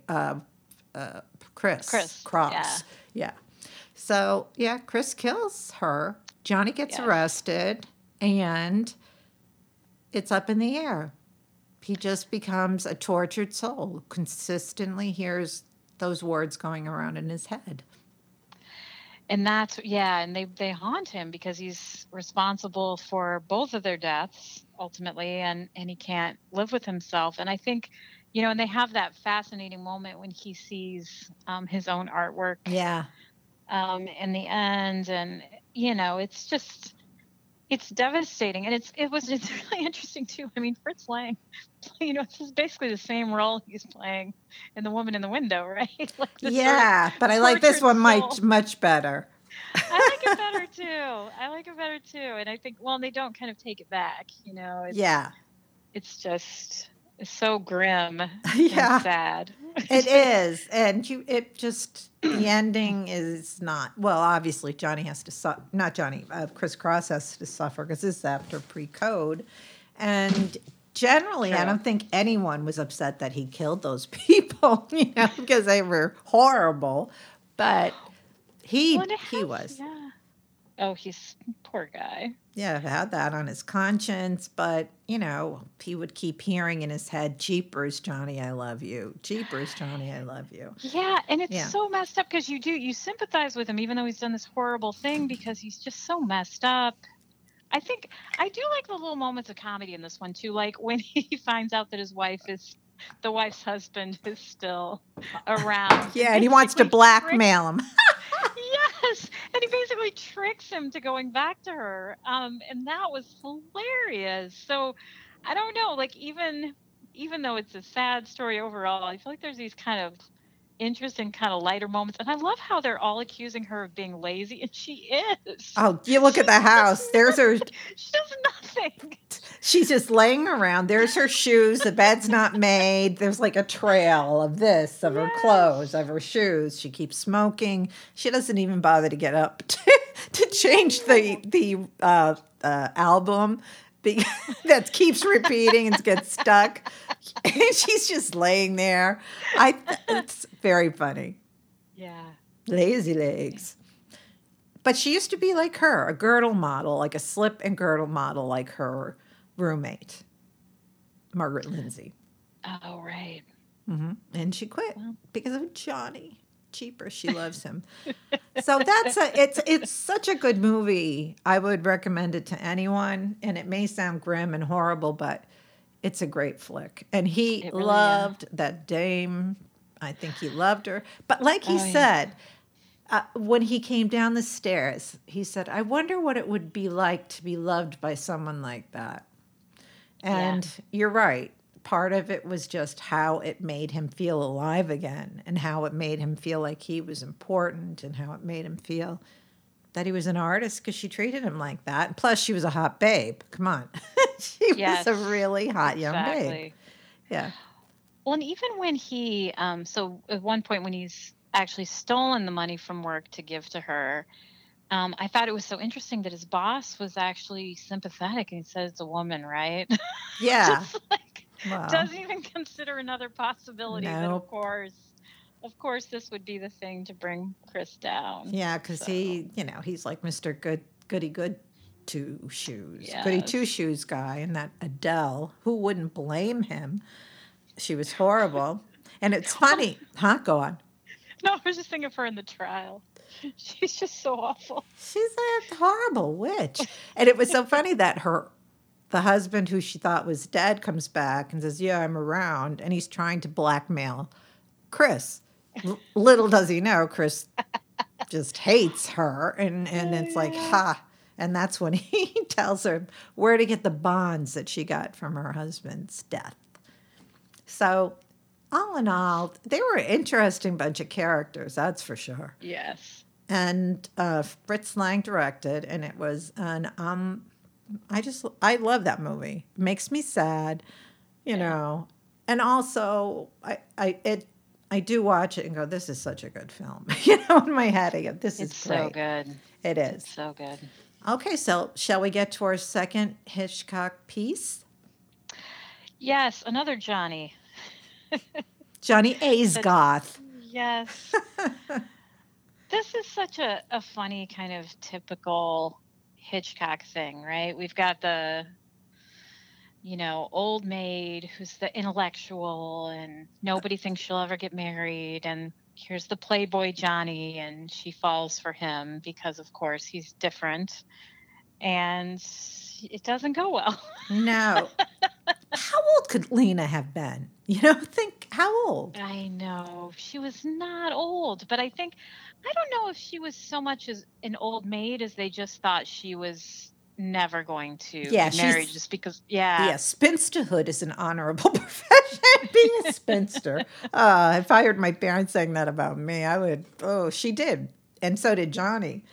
Chris Cross. Yeah. So, yeah, Chris kills her. Johnny gets arrested, and it's up in the air. He just becomes a tortured soul, consistently hears those words going around in his head. And and they haunt him because he's responsible for both of their deaths ultimately, and he can't live with himself. And I think, and they have that fascinating moment when he sees his own artwork. Yeah. In the end, and it's devastating, and it's really interesting too. I mean, Fritz Lang, this is basically the same role he's playing in The Woman in the Window, right? But I like this one much better. I like it better too. And I think, they don't kind of take it back, It's just so grim and sad. It is. And the ending is not, well, obviously Johnny has to suffer, not Johnny, Chris Cross has to suffer because this is after pre-code. And generally, I don't think anyone was upset that he killed those people, because they were horrible. But he was. Yeah. Oh, he's poor guy. Yeah, had that on his conscience, but, he would keep hearing in his head, Jeepers, Johnny, I love you. Jeepers, Johnny, I love you. Yeah, and it's so messed up because you sympathize with him even though he's done this horrible thing because he's just so messed up. I think I do like the little moments of comedy in this one too, like when he finds out that the wife's husband is still around. Yeah, and he wants to blackmail him. Yes, and he basically tricks him to going back to her, and that was hilarious. So, I don't know, like even though it's a sad story overall, I feel like there's these kind of interest in kind of lighter moments. And I love how they're all accusing her of being lazy, and she is. Oh, you look at the house. There's her. She does nothing. She's just laying around. There's her shoes. The bed's not made. There's like a trail of this, of her clothes, Yes. of her shoes. She keeps smoking. She doesn't even bother to get up to change the album that keeps repeating and gets stuck. She's just laying there. It's very funny. Yeah. Lazy legs. But she used to be like her, a girdle model, like a slip and girdle model, like her roommate, Margaret Lindsay. Oh, right. And she quit Well. because of Johnny. Cheaper, she loves him. So it's such a good movie. I would recommend it to anyone. And it may sound grim and horrible, but it's a great flick. And he It really, loved that dame. I think he loved her. But like he Oh, yeah. said, when he came down the stairs, he said, I wonder what it would be like to be loved by someone like that. And you're right. Part of it was just how it made him feel alive again, and how it made him feel like he was important, and how it made him feel that he was an artist because she treated him like that. And plus, she was a hot babe. Come on. She was Yes, a really hot young babe. exactly. Yeah. Well, and even when he, so at one point when he's actually stolen the money from work to give to her, I thought it was so interesting that his boss was actually sympathetic and he said it's a woman, right? Yeah. Just like Well, doesn't even consider another possibility that no. of course this would be the thing to bring Chris down. Yeah, because So, he's like Mr. Goody Good Two Shoes, Goody yes. Two Shoes guy, and that Adele, who wouldn't blame him? She was horrible. And it's funny. Huh? Go on. No, I was just thinking of her in the trial. She's just so awful. She's a horrible witch. And it was so funny that the husband who she thought was dead comes back and says, yeah, I'm around. And he's trying to blackmail Chris. Little does he know, Chris just hates her. And it's like, ha. And that's when he tells her where to get the bonds that she got from her husband's death. So, all in all, they were an interesting bunch of characters, that's for sure. Yes. And Fritz Lang directed, and it was I love that movie. It makes me sad, you know. And also, I do watch it and go, this is such a good film. In my head, I go, this is It's great. so good. It is. It's so good. Okay, so shall we get to our second Hitchcock piece? Yes, another Johnny. Johnny Aisgoth. Yes. This is such a funny kind of typical Hitchcock thing, right? We've got the, old maid who's the intellectual and nobody thinks she'll ever get married. And here's the playboy Johnny, and she falls for him because, of course, he's different. And it doesn't go well. No. How old could Lena have been? Think how old? I know. She was not old, but I don't know if she was so much as an old maid as they just thought she was never going to be married just because, Yeah, spinsterhood is an honorable profession. Being a spinster. If I heard my parents saying that about me, I would, she did. And so did Johnny.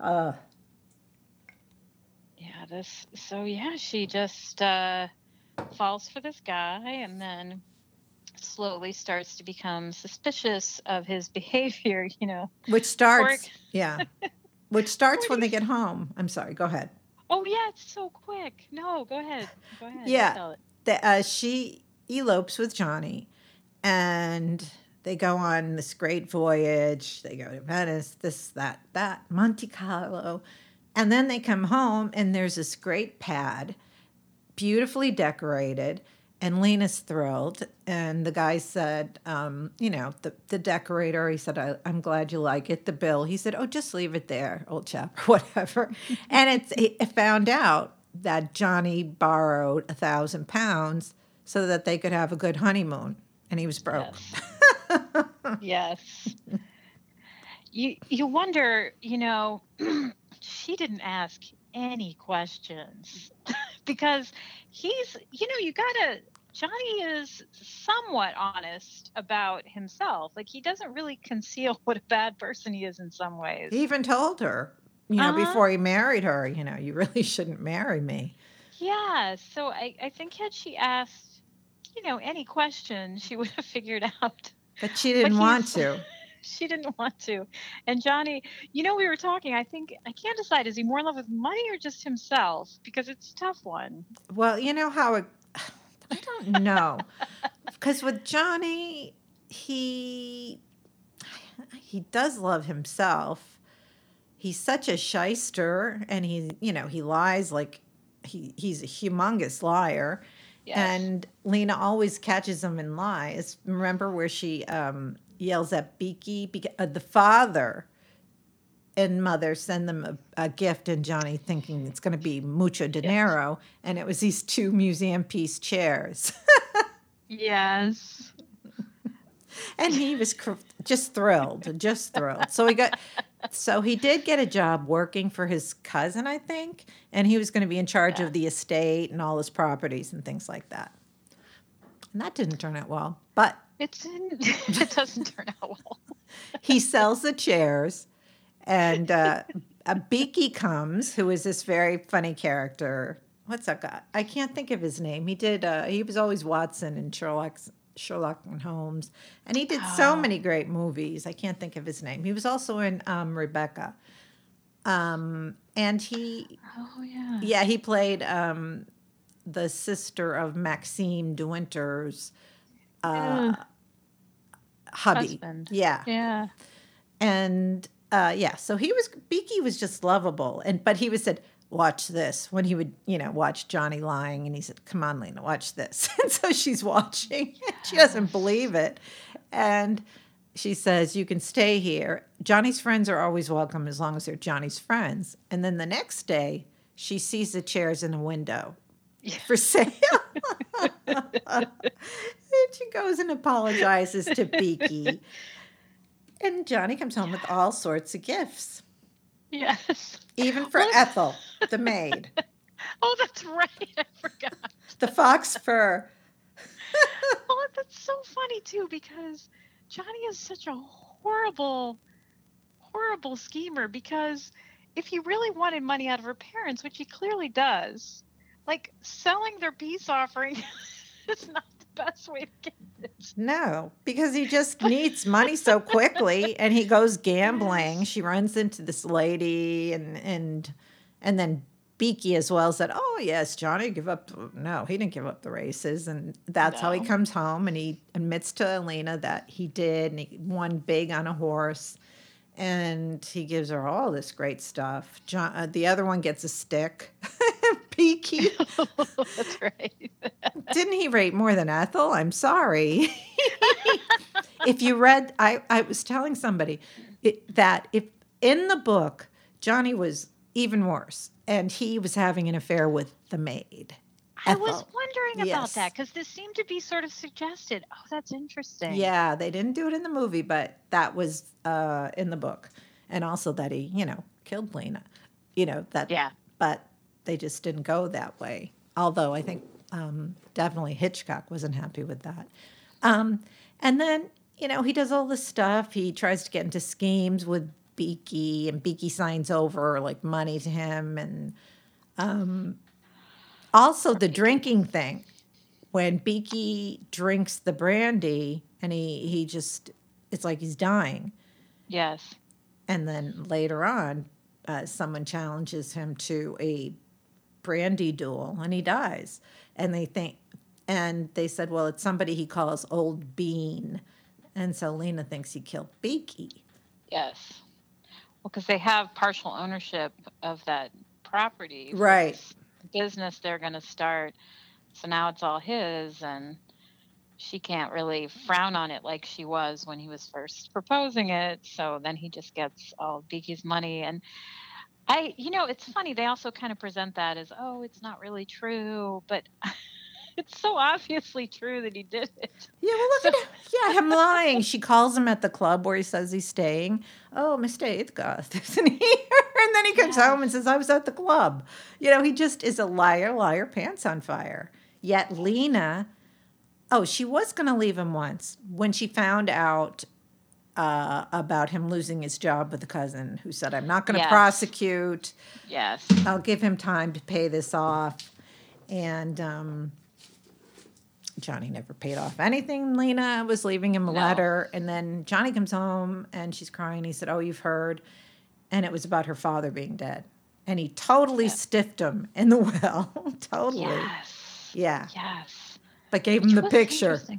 She just falls for this guy and then slowly starts to become suspicious of his behavior, Which starts, which starts when they get home. I'm sorry, go ahead. Oh, yeah, it's so quick. No, go ahead. Yeah, Tell it. she elopes with Johnny, and they go on this great voyage. They go to Venice, this, that, Monte Carlo. And then they come home, and there's this great pad, beautifully decorated, and Lena's thrilled. And the guy said, the decorator, he said, I'm glad you like it. The bill, he said, oh, just leave it there, old chap, or whatever. And it found out that Johnny borrowed £1,000 so that they could have a good honeymoon, and he was broke. Yes. You wonder, she didn't ask any questions because he's, you gotta Johnny is somewhat honest about himself. Like, he doesn't really conceal what a bad person he is in some ways. He even told her, Uh-huh. before he married her, you really shouldn't marry me. Yeah. So I think had she asked, any question, she would have figured out. But she But didn't want he's to. she didn't want to. And Johnny, we were talking, I think I can't decide, is he more in love with money or just himself? Because it's a tough one. Well, you know how it, I don't know. Because with Johnny, he does love himself. He's such a shyster, and he lies like he's a humongous liar. Yes. And Lena always catches him in lies. Remember where she yells at Beaky? The father and mother send them a gift, and Johnny thinking it's going to be mucho dinero, and it was these 2 museum piece chairs. Yes. And he was just thrilled. So he did get a job working for his cousin, I think, and he was going to be in charge of the estate and all his properties and things like that. And that didn't turn out well, but It doesn't turn out well. he sells the chairs, and a Beaky comes, who is this very funny character. What's that guy? I can't think of his name. He was always Watson in Sherlock and Holmes, and he did so many great movies. I can't think of his name. He was also in Rebecca, and he he played the sister of Maxime de Winter's hubby. Husband. Yeah. And so Beaky was just lovable, but he was said, watch this, when he would, watch Johnny lying, and he said, come on, Lena, watch this. And so she's watching. She doesn't believe it. And she says, you can stay here. Johnny's friends are always welcome as long as they're Johnny's friends. And then the next day, she sees the chairs in a window for sale. And she goes and apologizes to Beaky. And Johnny comes home with all sorts of gifts. Yes. Even for Ethel, the maid. Oh, that's right. I forgot. The fox fur. Oh, that's so funny, too, because Johnny is such a horrible, horrible schemer, because if he really wanted money out of her parents, which he clearly does, like, selling their peace offering is not the best way to get it. No, because he just needs money so quickly, and he goes gambling. Yes. She runs into this lady, and then Beaky as well said, oh, yes, Johnny, no, he didn't give up the races. And that's how he comes home, and he admits to Elena that he did, and he won big on a horse. And he gives her all this great stuff. The other one gets a stick. Beaky. That's right. Didn't he rate more than Ethel? I'm sorry. If you read, I was telling somebody that if in the book, Johnny was even worse, and he was having an affair with the maid. Ethel. I was wondering about that, because this seemed to be sort of suggested. Oh, that's interesting. Yeah, they didn't do it in the movie, but that was in the book. And also that he, killed Lena. Yeah. But they just didn't go that way. Although I think definitely Hitchcock wasn't happy with that. And then, he does all this stuff. He tries to get into schemes with Beaky, and Beaky signs over like money to him. And also the drinking thing. When Beaky drinks the brandy, and he just, it's like he's dying. Yes. And then later on, someone challenges him to a brandy duel, and he dies. And they said, well, it's somebody he calls Old Bean. And so Lena thinks he killed Beaky. Yes. Well, because they have partial ownership of that property. Right. Business they're going to start. So now it's all his, and she can't really frown on it like she was when he was first proposing it. So then he just gets all Beaky's money. And it's funny. They also kind of present that as, oh, it's not really true, but it's so obviously true that he did it. Yeah, well, look at him. Yeah, him lying. She calls him at the club where he says he's staying. Oh, Mr. Athgoth isn't here. And then he comes home and says, I was at the club. He just is a liar, pants on fire. Yet Lena Oh, she was going to leave him once when she found out about him losing his job with a cousin who said, I'm not going to Yes. prosecute. Yes. I'll give him time to pay this off. And Johnny never paid off anything. Lena was leaving him a No. letter. And then Johnny comes home and she's crying. He said, oh, you've heard. And it was about her father being dead. And he totally stiffed him in the well. Totally. Yes. Yeah. Yes. But gave Which him the was picture. interesting.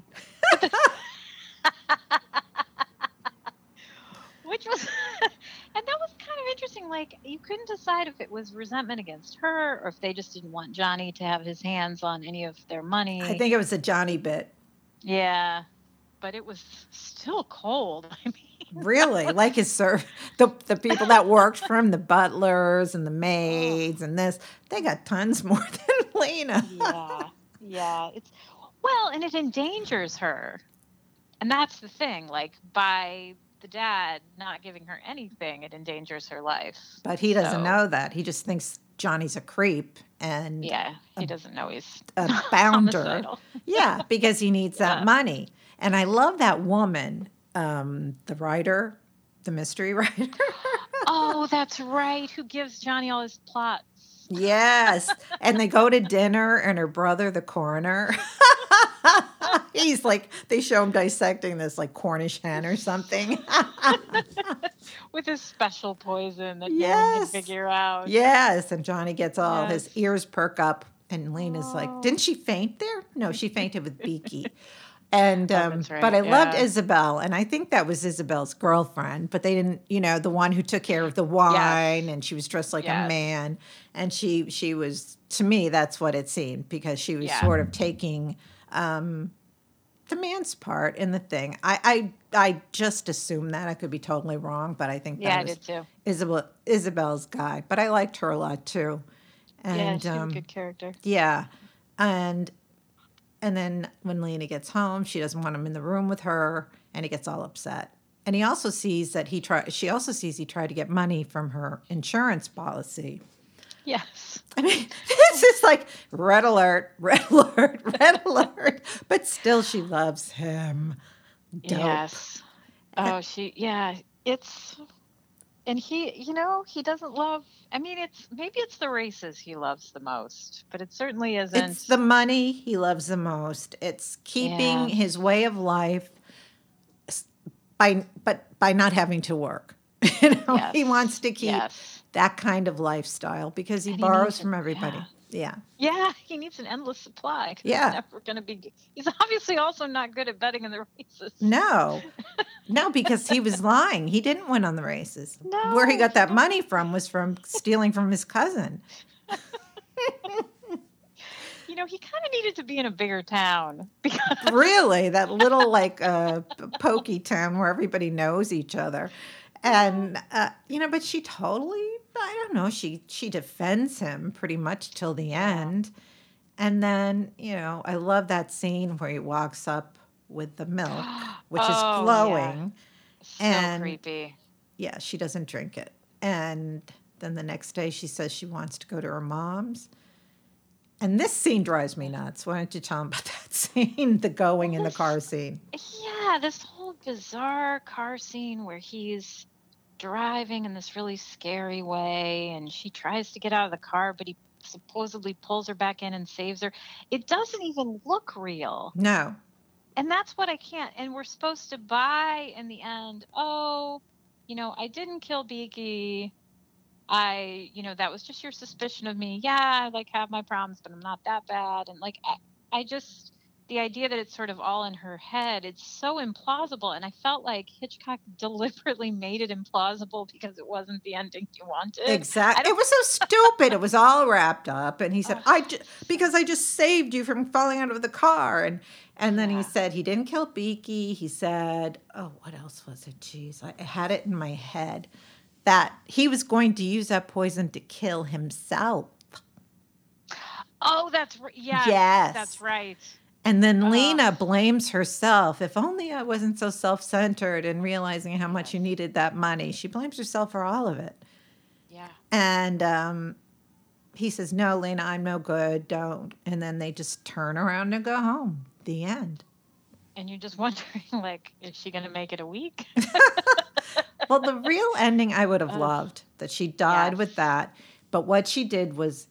Which was, and that was kind of interesting. Like, you couldn't decide if it was resentment against her or if they just didn't want Johnny to have his hands on any of their money. I think it was a Johnny bit. Yeah, but it was still cold. I mean, Really, like his the people that worked for him, the butlers and the maids and this, they got tons more than Lena. yeah. And it endangers her, and that's the thing. Like, by the dad not giving her anything, it endangers her life. But he doesn't know that. He just thinks Johnny's a creep and he doesn't know he's a bounder. homicidal. Yeah, because he needs that money. And I love that woman, the writer, the mystery writer. Oh, that's right. Who gives Johnny all his plots? Yes. And they go to dinner, and her brother, the coroner, he's like, they show him dissecting this like Cornish hen or something. With his special poison that no one can figure out. Yes. And Johnny gets all his ears perk up. And Lena's like, didn't she faint there? No, she fainted with Beaky. And that's right, but I loved Isabel, and I think that was Isabel's girlfriend, but they didn't, the one who took care of the wine, and she was dressed like a man, and she was, to me, that's what it seemed, because she was sort of taking the man's part in the thing. I just assumed that. I could be totally wrong, but I think that was I did too. Isabel's guy. But I liked her a lot too. And she's a good character. Yeah, and then when Lena gets home, she doesn't want him in the room with her, and he gets all upset. And he also sees that she also sees he tried to get money from her insurance policy. Yes. I mean, this is like red alert, red alert, red alert. But still, she loves him. Dope. Yes. Oh, it's, and he doesn't love, I mean, maybe it's the races he loves the most, but it certainly isn't. It's the money he loves the most. It's keeping his way of life by not having to work. He wants to keep that kind of lifestyle because he borrows from everybody. Yeah. Yeah, he needs an endless supply. Yeah. He's never going to be. He's obviously also not good at betting in the races. No, because he was lying. He didn't win on the races. No, where he got that money from was from stealing from his cousin. He kind of needed to be in a bigger town. Really, that little pokey town where everybody knows each other. And, but she totally, I don't know, she defends him pretty much till the end. And then, I love that scene where he walks up with the milk, which is glowing. Yeah. So creepy. Yeah, she doesn't drink it. And then the next day she says she wants to go to her mom's. And this scene drives me nuts. Why don't you tell them about that scene, the going in the car scene? Yeah, this whole bizarre car scene where he's driving in this really scary way, and she tries to get out of the car, but he supposedly pulls her back in and saves her. It doesn't even look real. No. And that's what I can't. And we're supposed to buy in the end, I didn't kill Beaky. That was just your suspicion of me. Yeah, I have my problems, but I'm not that bad. And I just, the idea that it's sort of all in her head, it's so implausible. And I felt like Hitchcock deliberately made it implausible because it wasn't the ending you wanted. Exactly. It was so stupid. It was all wrapped up. And he said, because I just saved you from falling out of the car. And then he said he didn't kill Beaky. He said, what else was it? Jeez, I had it in my head. That he was going to use that poison to kill himself. Oh, that's right. Yeah. Yes. That's right. And then Lena blames herself. If only I wasn't so self-centered and realizing how much you needed that money. She blames herself for all of it. Yeah. And he says, no, Lena, I'm no good. Don't. And then they just turn around and go home. The end. And you're just wondering, like, is she going to make it a week? Well, the real ending I would have Ugh. loved that she died Yes. with that. But what she did was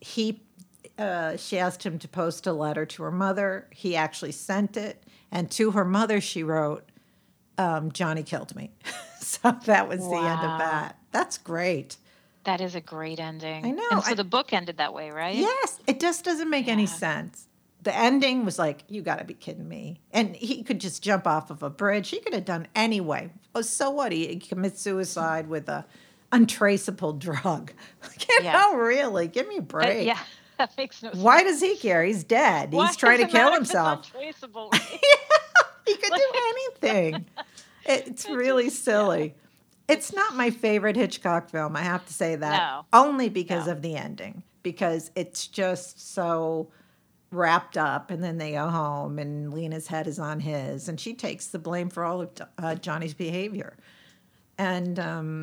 she asked him to post a letter to her mother. He actually sent it. And to her mother, she wrote, Johnny killed me. So that was the end of Wow. that. That's great. That is a great ending. I know. And so the book ended that way, right? Yes, it just doesn't make any Yeah. sense. The ending was like, you got to be kidding me. And he could just jump off of a bridge. He could have done anyway. Oh, so what? He commits suicide with a untraceable drug. Yeah. Really? Give me a break. Yeah, that makes no sense. Why does he care? He's dead. Why He's trying to does it kill matter if it's himself. untraceable, right? He could do anything. It's really just- silly. It's not my favorite Hitchcock film, I have to say that. No. Only because No. of the ending. Because it's just so wrapped up, and then they go home, and Lena's head is on his, and she takes the blame for all of Johnny's behavior. And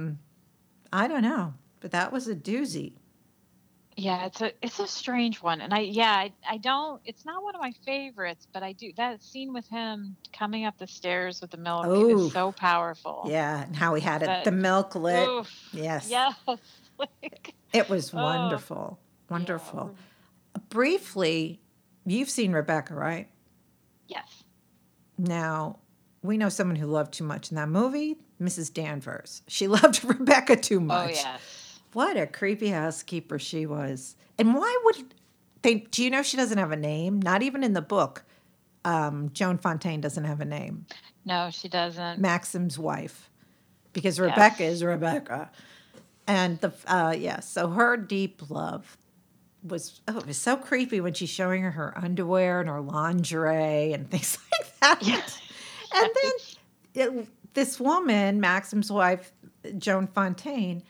I don't know, but that was a doozy. Yeah, it's a strange one. And I don't, it's not one of my favorites, but I do, that scene with him coming up the stairs with the milk Ooh. is so powerful. Yeah, and how he had That- the milk lit. Oof. Yes. Yes. Like, It was Oh. wonderful. Wonderful. Briefly, you've seen Rebecca, right? yes. Now, we know someone who loved too much in that movie, Mrs. Danvers. She loved Rebecca too much. Oh, yes. What a creepy housekeeper she was. And why would they? Do you know she doesn't have a name? Not even in the book. Joan Fontaine doesn't have a name. No, she doesn't. Maxim's wife, because Rebecca is Rebecca. And so her deep love was it was so creepy when she's showing her underwear and her lingerie and things like that. Yeah. And then this woman, Maxim's wife, Joan Fontaine,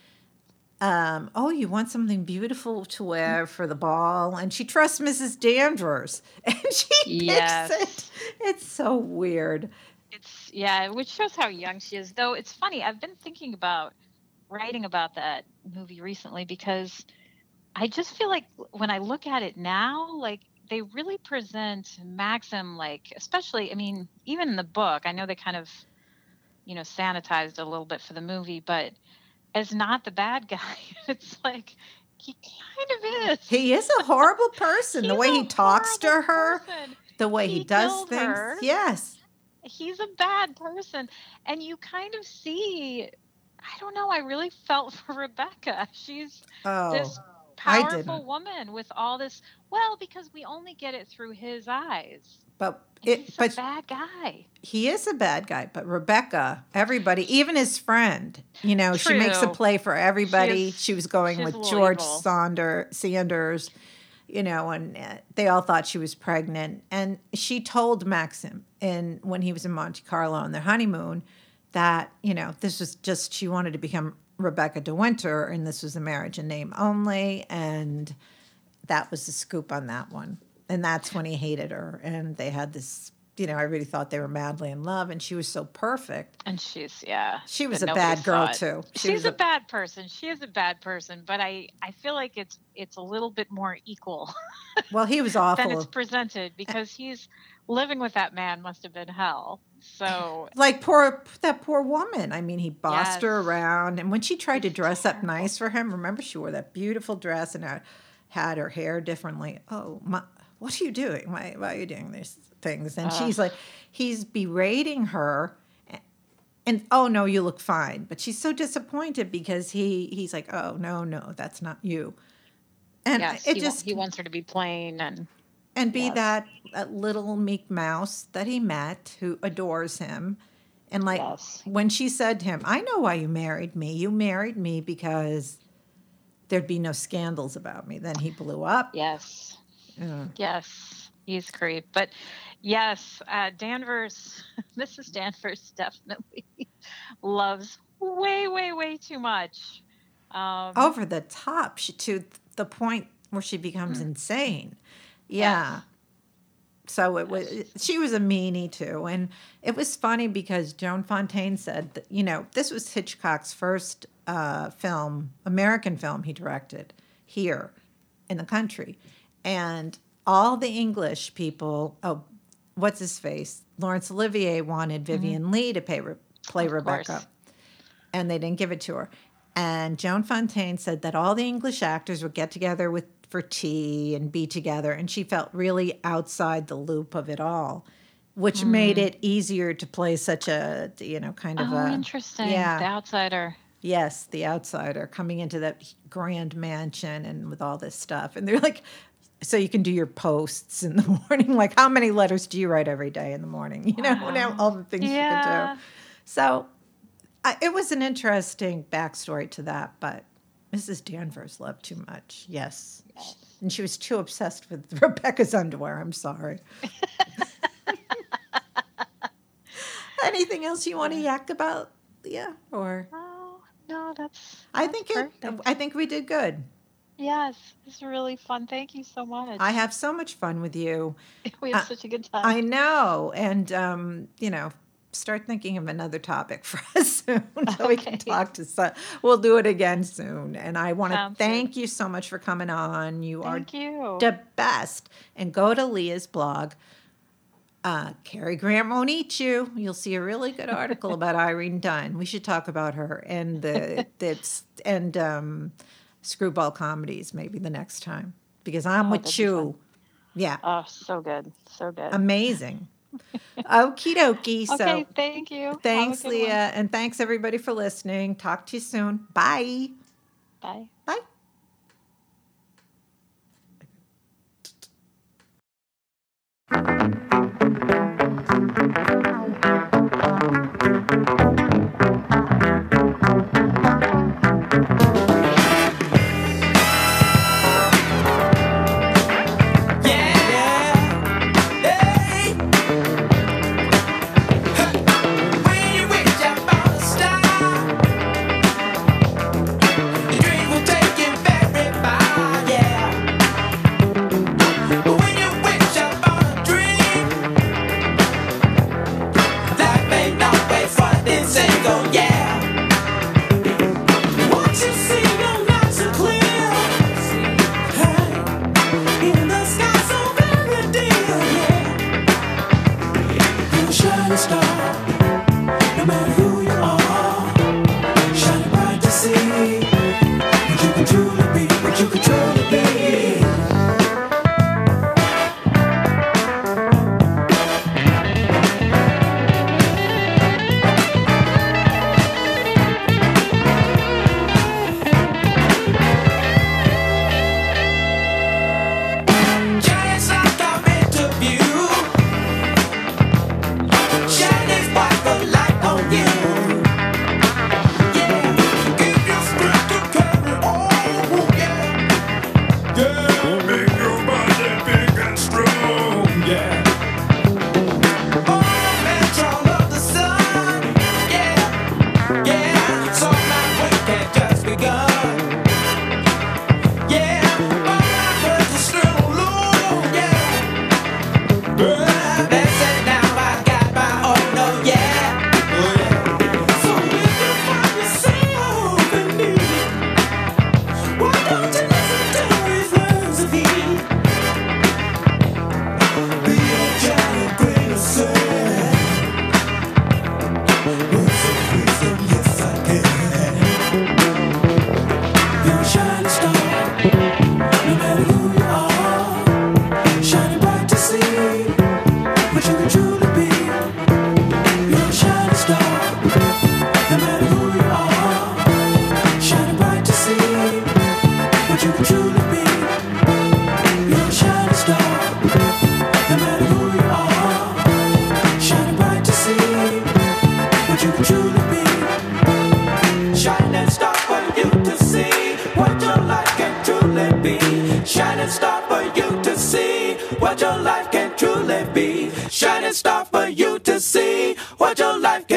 you want something beautiful to wear for the ball? And she trusts Mrs. Danvers. And she Yes. picks it. It's so weird. Which shows how young she is. Though it's funny, I've been thinking about writing about that movie recently because I just feel like when I look at it now, like they really present Maxim, like, especially, I mean, even in the book, I know they kind of, sanitized it a little bit for the movie, but as not the bad guy. It's like he kind of is. He is a horrible person. The He's way a he talks to horrible her, person. the way he does killed things. her. Yes. He's a bad person. And you kind of see, I don't know, I really felt for Rebecca. She's this I powerful didn't. woman with all this, because we only get it through his eyes. But He's a bad guy. he is a bad guy. But Rebecca, everybody, even his friend, she makes a True. play for everybody. She was going she's with a little George evil. Sanders, and they all thought she was pregnant. And she told Maxim, when he was in Monte Carlo on their honeymoon, that, this was just, she wanted to become Rebecca De Winter, and this was a marriage in name only. And that was the scoop on that one. And that's when he hated her. And they had this, I really thought they were madly in love. And she was so perfect. And she was but a nobody bad girl, saw it. too. She's a bad person. She is a bad person. But I feel like it's a little bit more equal Well, he was than awful. it's presented because he's living with that man must have been hell. So Like that poor woman. I mean, he bossed her Yes. around. And when she tried to It's dress up terrible. nice for him, remember she wore that beautiful dress and had her hair differently. Oh, what are you doing? Why are you doing these things? And she's like, he's berating her. And, oh, no, you look fine. But she's so disappointed because he's like, oh, no, that's not you. And yes, he wants her to be plain and be yes. that little meek mouse that he met who adores him. And like Yes. when she said to him, I know why you married me. You married me because there'd be no scandals about me. Then he blew up. yes. Yeah. Yes, he's creep. But yes, Danvers, Mrs. Danvers definitely loves way, way, way too much. Over the top to the point where she becomes insane. Yeah. Yes. So she was a meanie too. And it was funny because Joan Fontaine said that, this was Hitchcock's first American film he directed here in the country. And all the English people, what's his face? Laurence Olivier wanted Vivian Leigh to play Of Rebecca, course. and they didn't give it to her. And Joan Fontaine said that all the English actors would get together for tea and be together, and she felt really outside the loop of it all, which made it easier to play such a, kind of Oh, a... interesting. Yeah. The outsider. Yes, the outsider coming into that grand mansion and with all this stuff. And they're like, so you can do your posts in the morning. Like, how many letters do you write every day in the morning? Now all the things you can do. So it was an interesting backstory to that, but Mrs. Danvers loved too much. Yes. And she was too obsessed with Rebecca's underwear. I'm sorry. Anything else you want to yak about, Leah? Or... No, that's I think we did good. Yes, it's really fun. Thank you so much. I have so much fun with you. We had such a good time. I know. And, start thinking of another topic for us soon so we can talk to we'll do it again soon. And I want to thank you so much for coming on. You are the best. And go to Leah's blog. Cary Grant won't eat you. You'll see a really good article about Irene Dunne. We should talk about her and screwball comedies maybe the next time, because I'm with you. Yeah. Oh, so good. So good. Amazing. Okie dokie. Okay, thank you. Thanks, Leah. And thanks everybody for listening. Talk to you soon. Bye. Bye. Bye. What your life